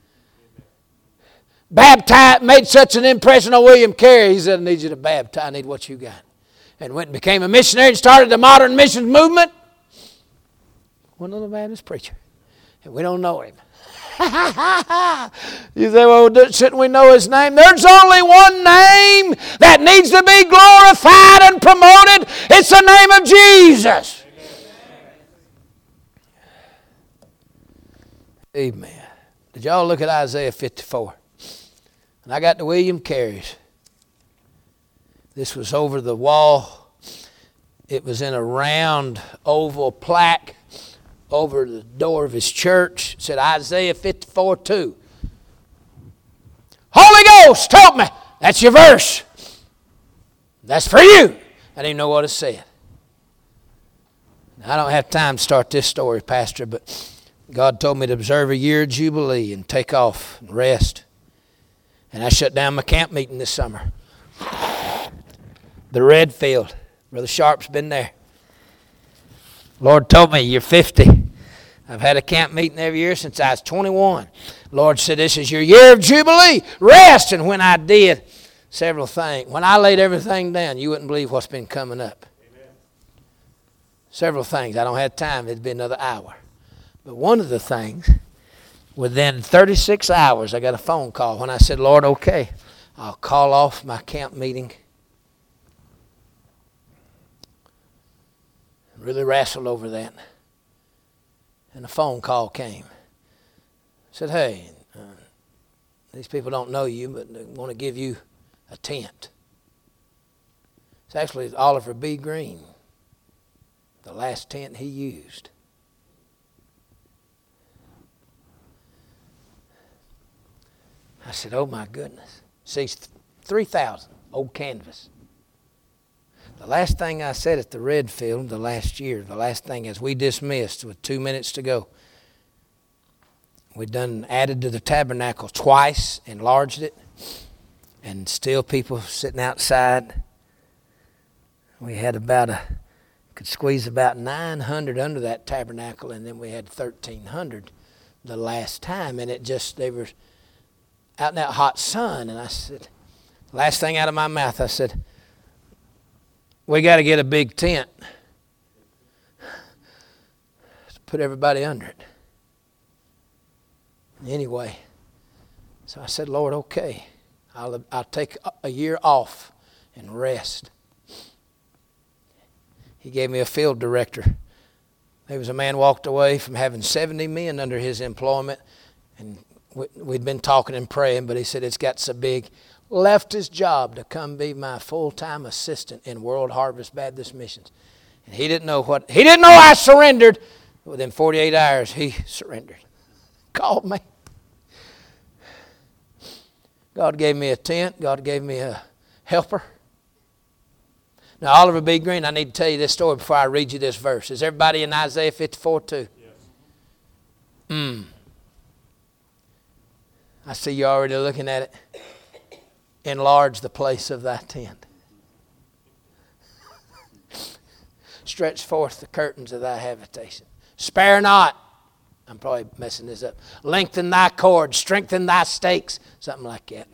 Baptized, made such an impression on William Carey, he said, I need you to baptize, I need what you got. And went and became a missionary and started the modern missions movement. One little Baptist preacher. And we don't know him. You say, well, shouldn't we know his name? There's only one name that needs to be glorified and promoted. It's the name of Jesus. Amen. Did y'all look at Isaiah 54? And I got to William Carey's. This was over the wall. It was in a round oval plaque over the door of his church. It said Isaiah 54:2. Holy Ghost told me, that's your verse. That's for you. I didn't even know what it said. I don't have time to start this story, Pastor, but God told me to observe a year of Jubilee and take off and rest. And I shut down my camp meeting this summer. The Red Field. Brother Sharp's been there. Lord told me, you're 50. I've had a camp meeting every year since I was 21. Lord said, this is your year of Jubilee. Rest. And when I did, several things. When I laid everything down, you wouldn't believe what's been coming up. Amen. Several things. I don't have time. It'd be another hour. But one of the things, within 36 hours, I got a phone call when I said, Lord, okay, I'll call off my camp meeting. Really wrestled over that. And a phone call came. Said, hey, these people don't know you, but they want to give you a tent. It's actually Oliver B. Green, the last tent he used. I said, oh my goodness. See, 3,000, old canvas. The last thing I said at the Red Field, the last year, the last thing as we dismissed with 2 minutes to go, we'd done added to the tabernacle twice, enlarged it, and still people sitting outside. We had could squeeze about 900 under that tabernacle, and then we had 1,300 the last time, and they were out in that hot sun, and I said, last thing out of my mouth, I said, we got to get a big tent. Let's put everybody under it. Anyway, so I said, Lord, okay, I'll take a year off and rest. He gave me a field director. There was a man walked away from having 70 men under his employment, and we'd been talking and praying, but he said, it's got so big. Left his job to come be my full-time assistant in World Harvest Baptist Missions. And he didn't know I surrendered. Within 48 hours, he surrendered. Called me. God gave me a tent. God gave me a helper. Now, Oliver B. Green, I need to tell you this story before I read you this verse. Is everybody in Isaiah 54:2? Yes. I see you already looking at it. Enlarge the place of thy tent. stretch forth the curtains of thy habitation. Spare not. I'm probably messing this up. Lengthen thy cords, strengthen thy stakes. Something like that.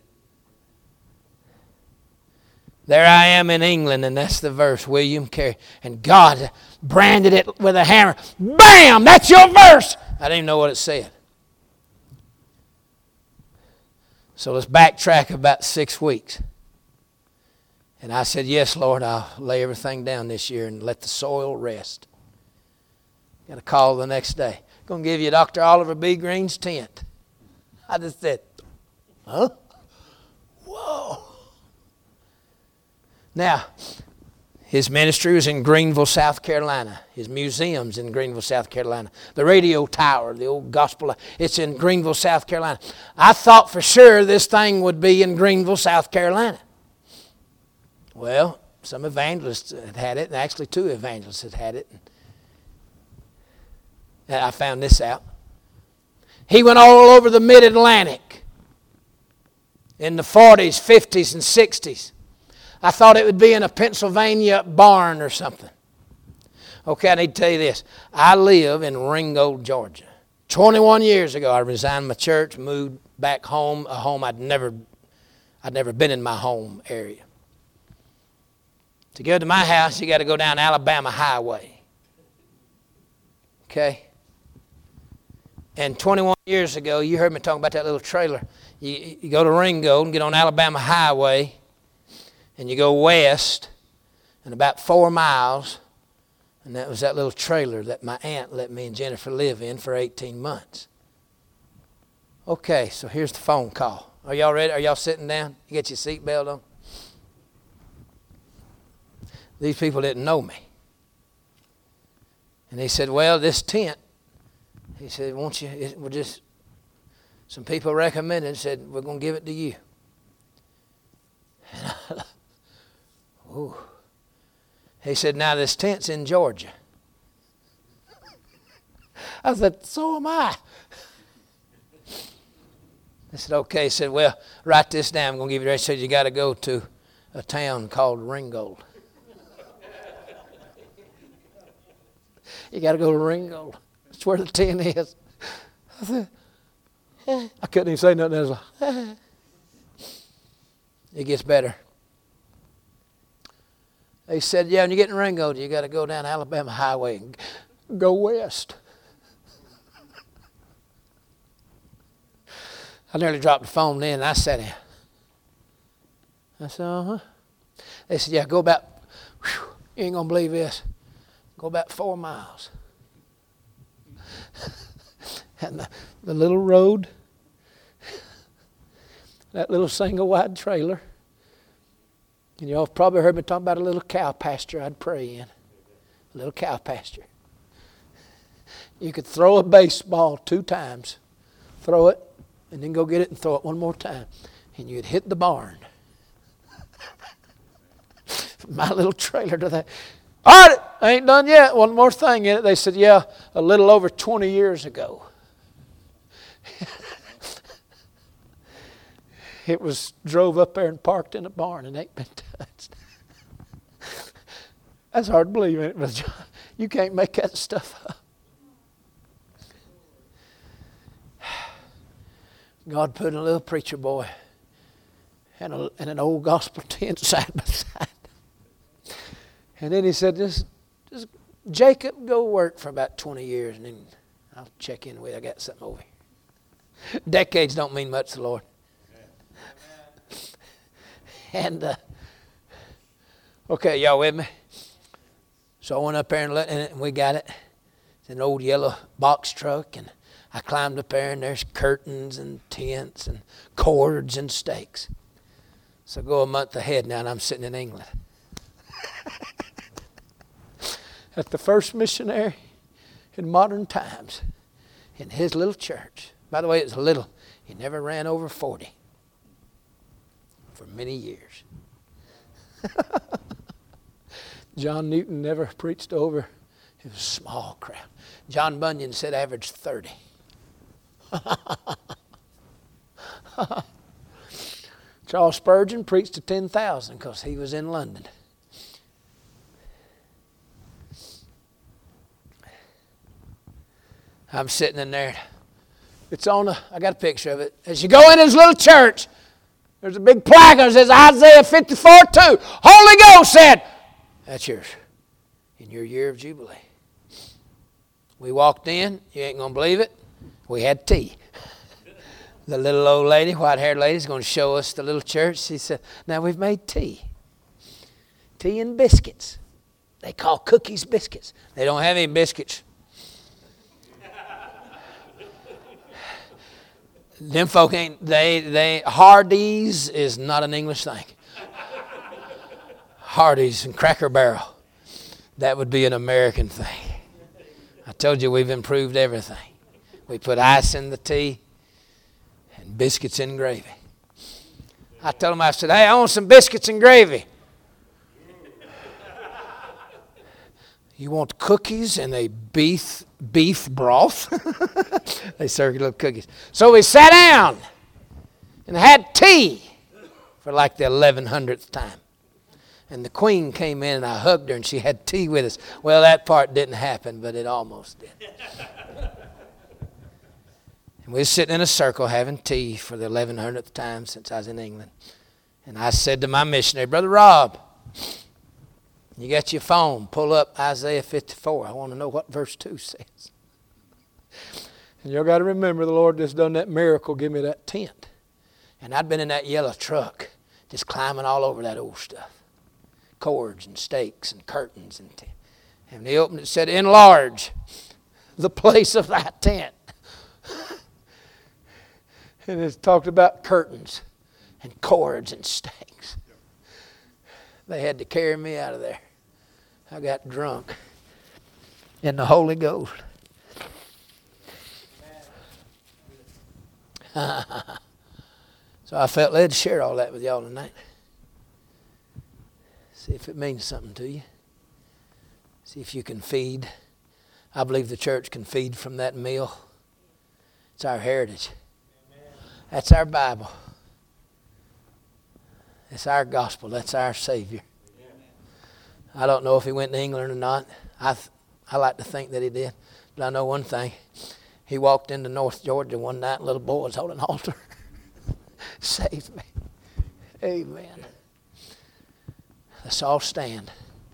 There I am in England, and that's the verse, William Carey. And God branded it with a hammer. Bam! That's your verse! I didn't even know what it said. So let's backtrack about 6 weeks. And I said, yes, Lord, I'll lay everything down this year and let the soil rest. Got a call the next day. Going to give you Dr. Oliver B. Green's tent. I just said, huh? Whoa. Now, his ministry was in Greenville, South Carolina. His museum's in Greenville, South Carolina. The radio tower, the old gospel, it's in Greenville, South Carolina. I thought for sure this thing would be in Greenville, South Carolina. Well, some evangelists had it, and actually 2 evangelists had it. And I found this out. He went all over the Mid-Atlantic in the 40s, 50s, and 60s. I thought it would be in a Pennsylvania barn or something. Okay, I need to tell you this. I live in Ringgold, Georgia. 21 years ago, I resigned my church, moved back home, a home I'd never been in my home area. To go to my house, you got to go down Alabama Highway. Okay? And 21 years ago, you heard me talking about that little trailer. You go to Ringgold and get on Alabama Highway, and you go west, and about 4 miles, and that was that little trailer that my aunt let me and Jennifer live in for 18 months. Okay, so here's the phone call. Are y'all ready? Are y'all sitting down? You get your seatbelt on? These people didn't know me. And he said, well, this tent, he said, won't you, we're just, some people recommended, said, we're going to give it to you. Ooh. He said, now this tent's in Georgia. I said, so am I. I said, okay. He said, well, write this down. I'm going to give you the rest. He said, you got to go to a town called Ringgold. You got to go to Ringgold. That's where the tent is. I said, I couldn't even say nothing. I was like, It gets better. They said, yeah, when you get in Ringgold, you got to go down Alabama Highway and go west. I nearly dropped the phone then, and I sat in. I said, uh-huh. They said, yeah, go about, you ain't going to believe this, go about 4 miles. And the little road, that little single wide trailer, and y'all have probably heard me talk about a little cow pasture I'd pray in. A little cow pasture. You could throw a baseball 2 times, throw it, and then go get it and throw it one more time. And you'd hit the barn. My little trailer to that. All right, I ain't done yet. One more thing in it. They said, yeah, a little over 20 years ago. It was drove up there and parked in a barn and ain't been touched. That's hard to believe, isn't it? But you can't make that stuff up. God put a little preacher boy and an old gospel tent side by side. And then he said, just Jacob, go work for about 20 years and then I'll check in with you. I got something over here. Decades don't mean much to the Lord. And, okay, y'all with me? So I went up there and we got it. It's an old yellow box truck, and I climbed up there, and there's curtains and tents and cords and stakes. So go a month ahead now, and I'm sitting in England. At the first missionary in modern times, in his little church. By the way, it was little. He never ran over 40 for many years. John Newton never preached over. It was a small crowd. John Bunyan said average 30. Charles Spurgeon preached to 10,000 because he was in London. I'm sitting in there. I got a picture of it. As you go in this little church, there's a big plaque that says Isaiah 54:2. Holy Ghost said, that's yours in your year of Jubilee. We walked in. You ain't going to believe it. We had tea. The little old lady, white-haired lady, is going to show us the little church. She said, now we've made tea. Tea and biscuits. They call cookies biscuits. They don't have any biscuits. Them folk ain't, Hardee's is not an English thing. Hardee's and Cracker Barrel. That would be an American thing. I told you we've improved everything. We put ice in the tea and biscuits and gravy. I told them, I said, hey, I want some biscuits and gravy. You want cookies and a beef broth? They served little cookies. So we sat down and had tea for like the 1100th time. And the Queen came in and I hugged her and she had tea with us. Well, that part didn't happen, but it almost did. And we were sitting in a circle having tea for the 1100th time since I was in England. And I said to my missionary, Brother Rob, you got your phone, pull up Isaiah 54. I want to know what verse 2 says. And y'all got to remember the Lord just done that miracle, give me that tent. And I'd been in that yellow truck just climbing all over that old stuff. Cords and stakes and curtains. And he opened it and said, enlarge the place of thy tent. And it talked about curtains and cords and stakes. They had to carry me out of there. I got drunk in the Holy Ghost. So I felt led to share all that with y'all tonight. See if it means something to you. See if you can feed. I believe the church can feed from that meal. It's our heritage. That's our Bible. It's our gospel. That's our Savior. I don't know if he went to England or not. I like to think that he did. But I know one thing. He walked into North Georgia one night and little boy was holding an altar. Saved me. Amen. Let's all stand.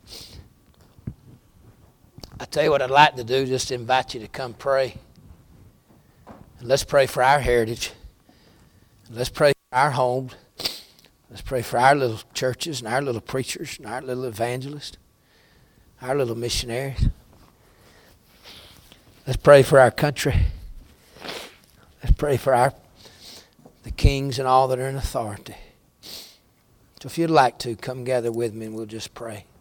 I tell you what I'd like to do, just invite you to come pray. And let's pray for our heritage. Let's pray for our homes. Let's pray for our little churches and our little preachers and our little evangelists, our little missionaries. Let's pray for our country. Let's pray for the kings and all that are in authority. So if you'd like to, come gather with me and we'll just pray.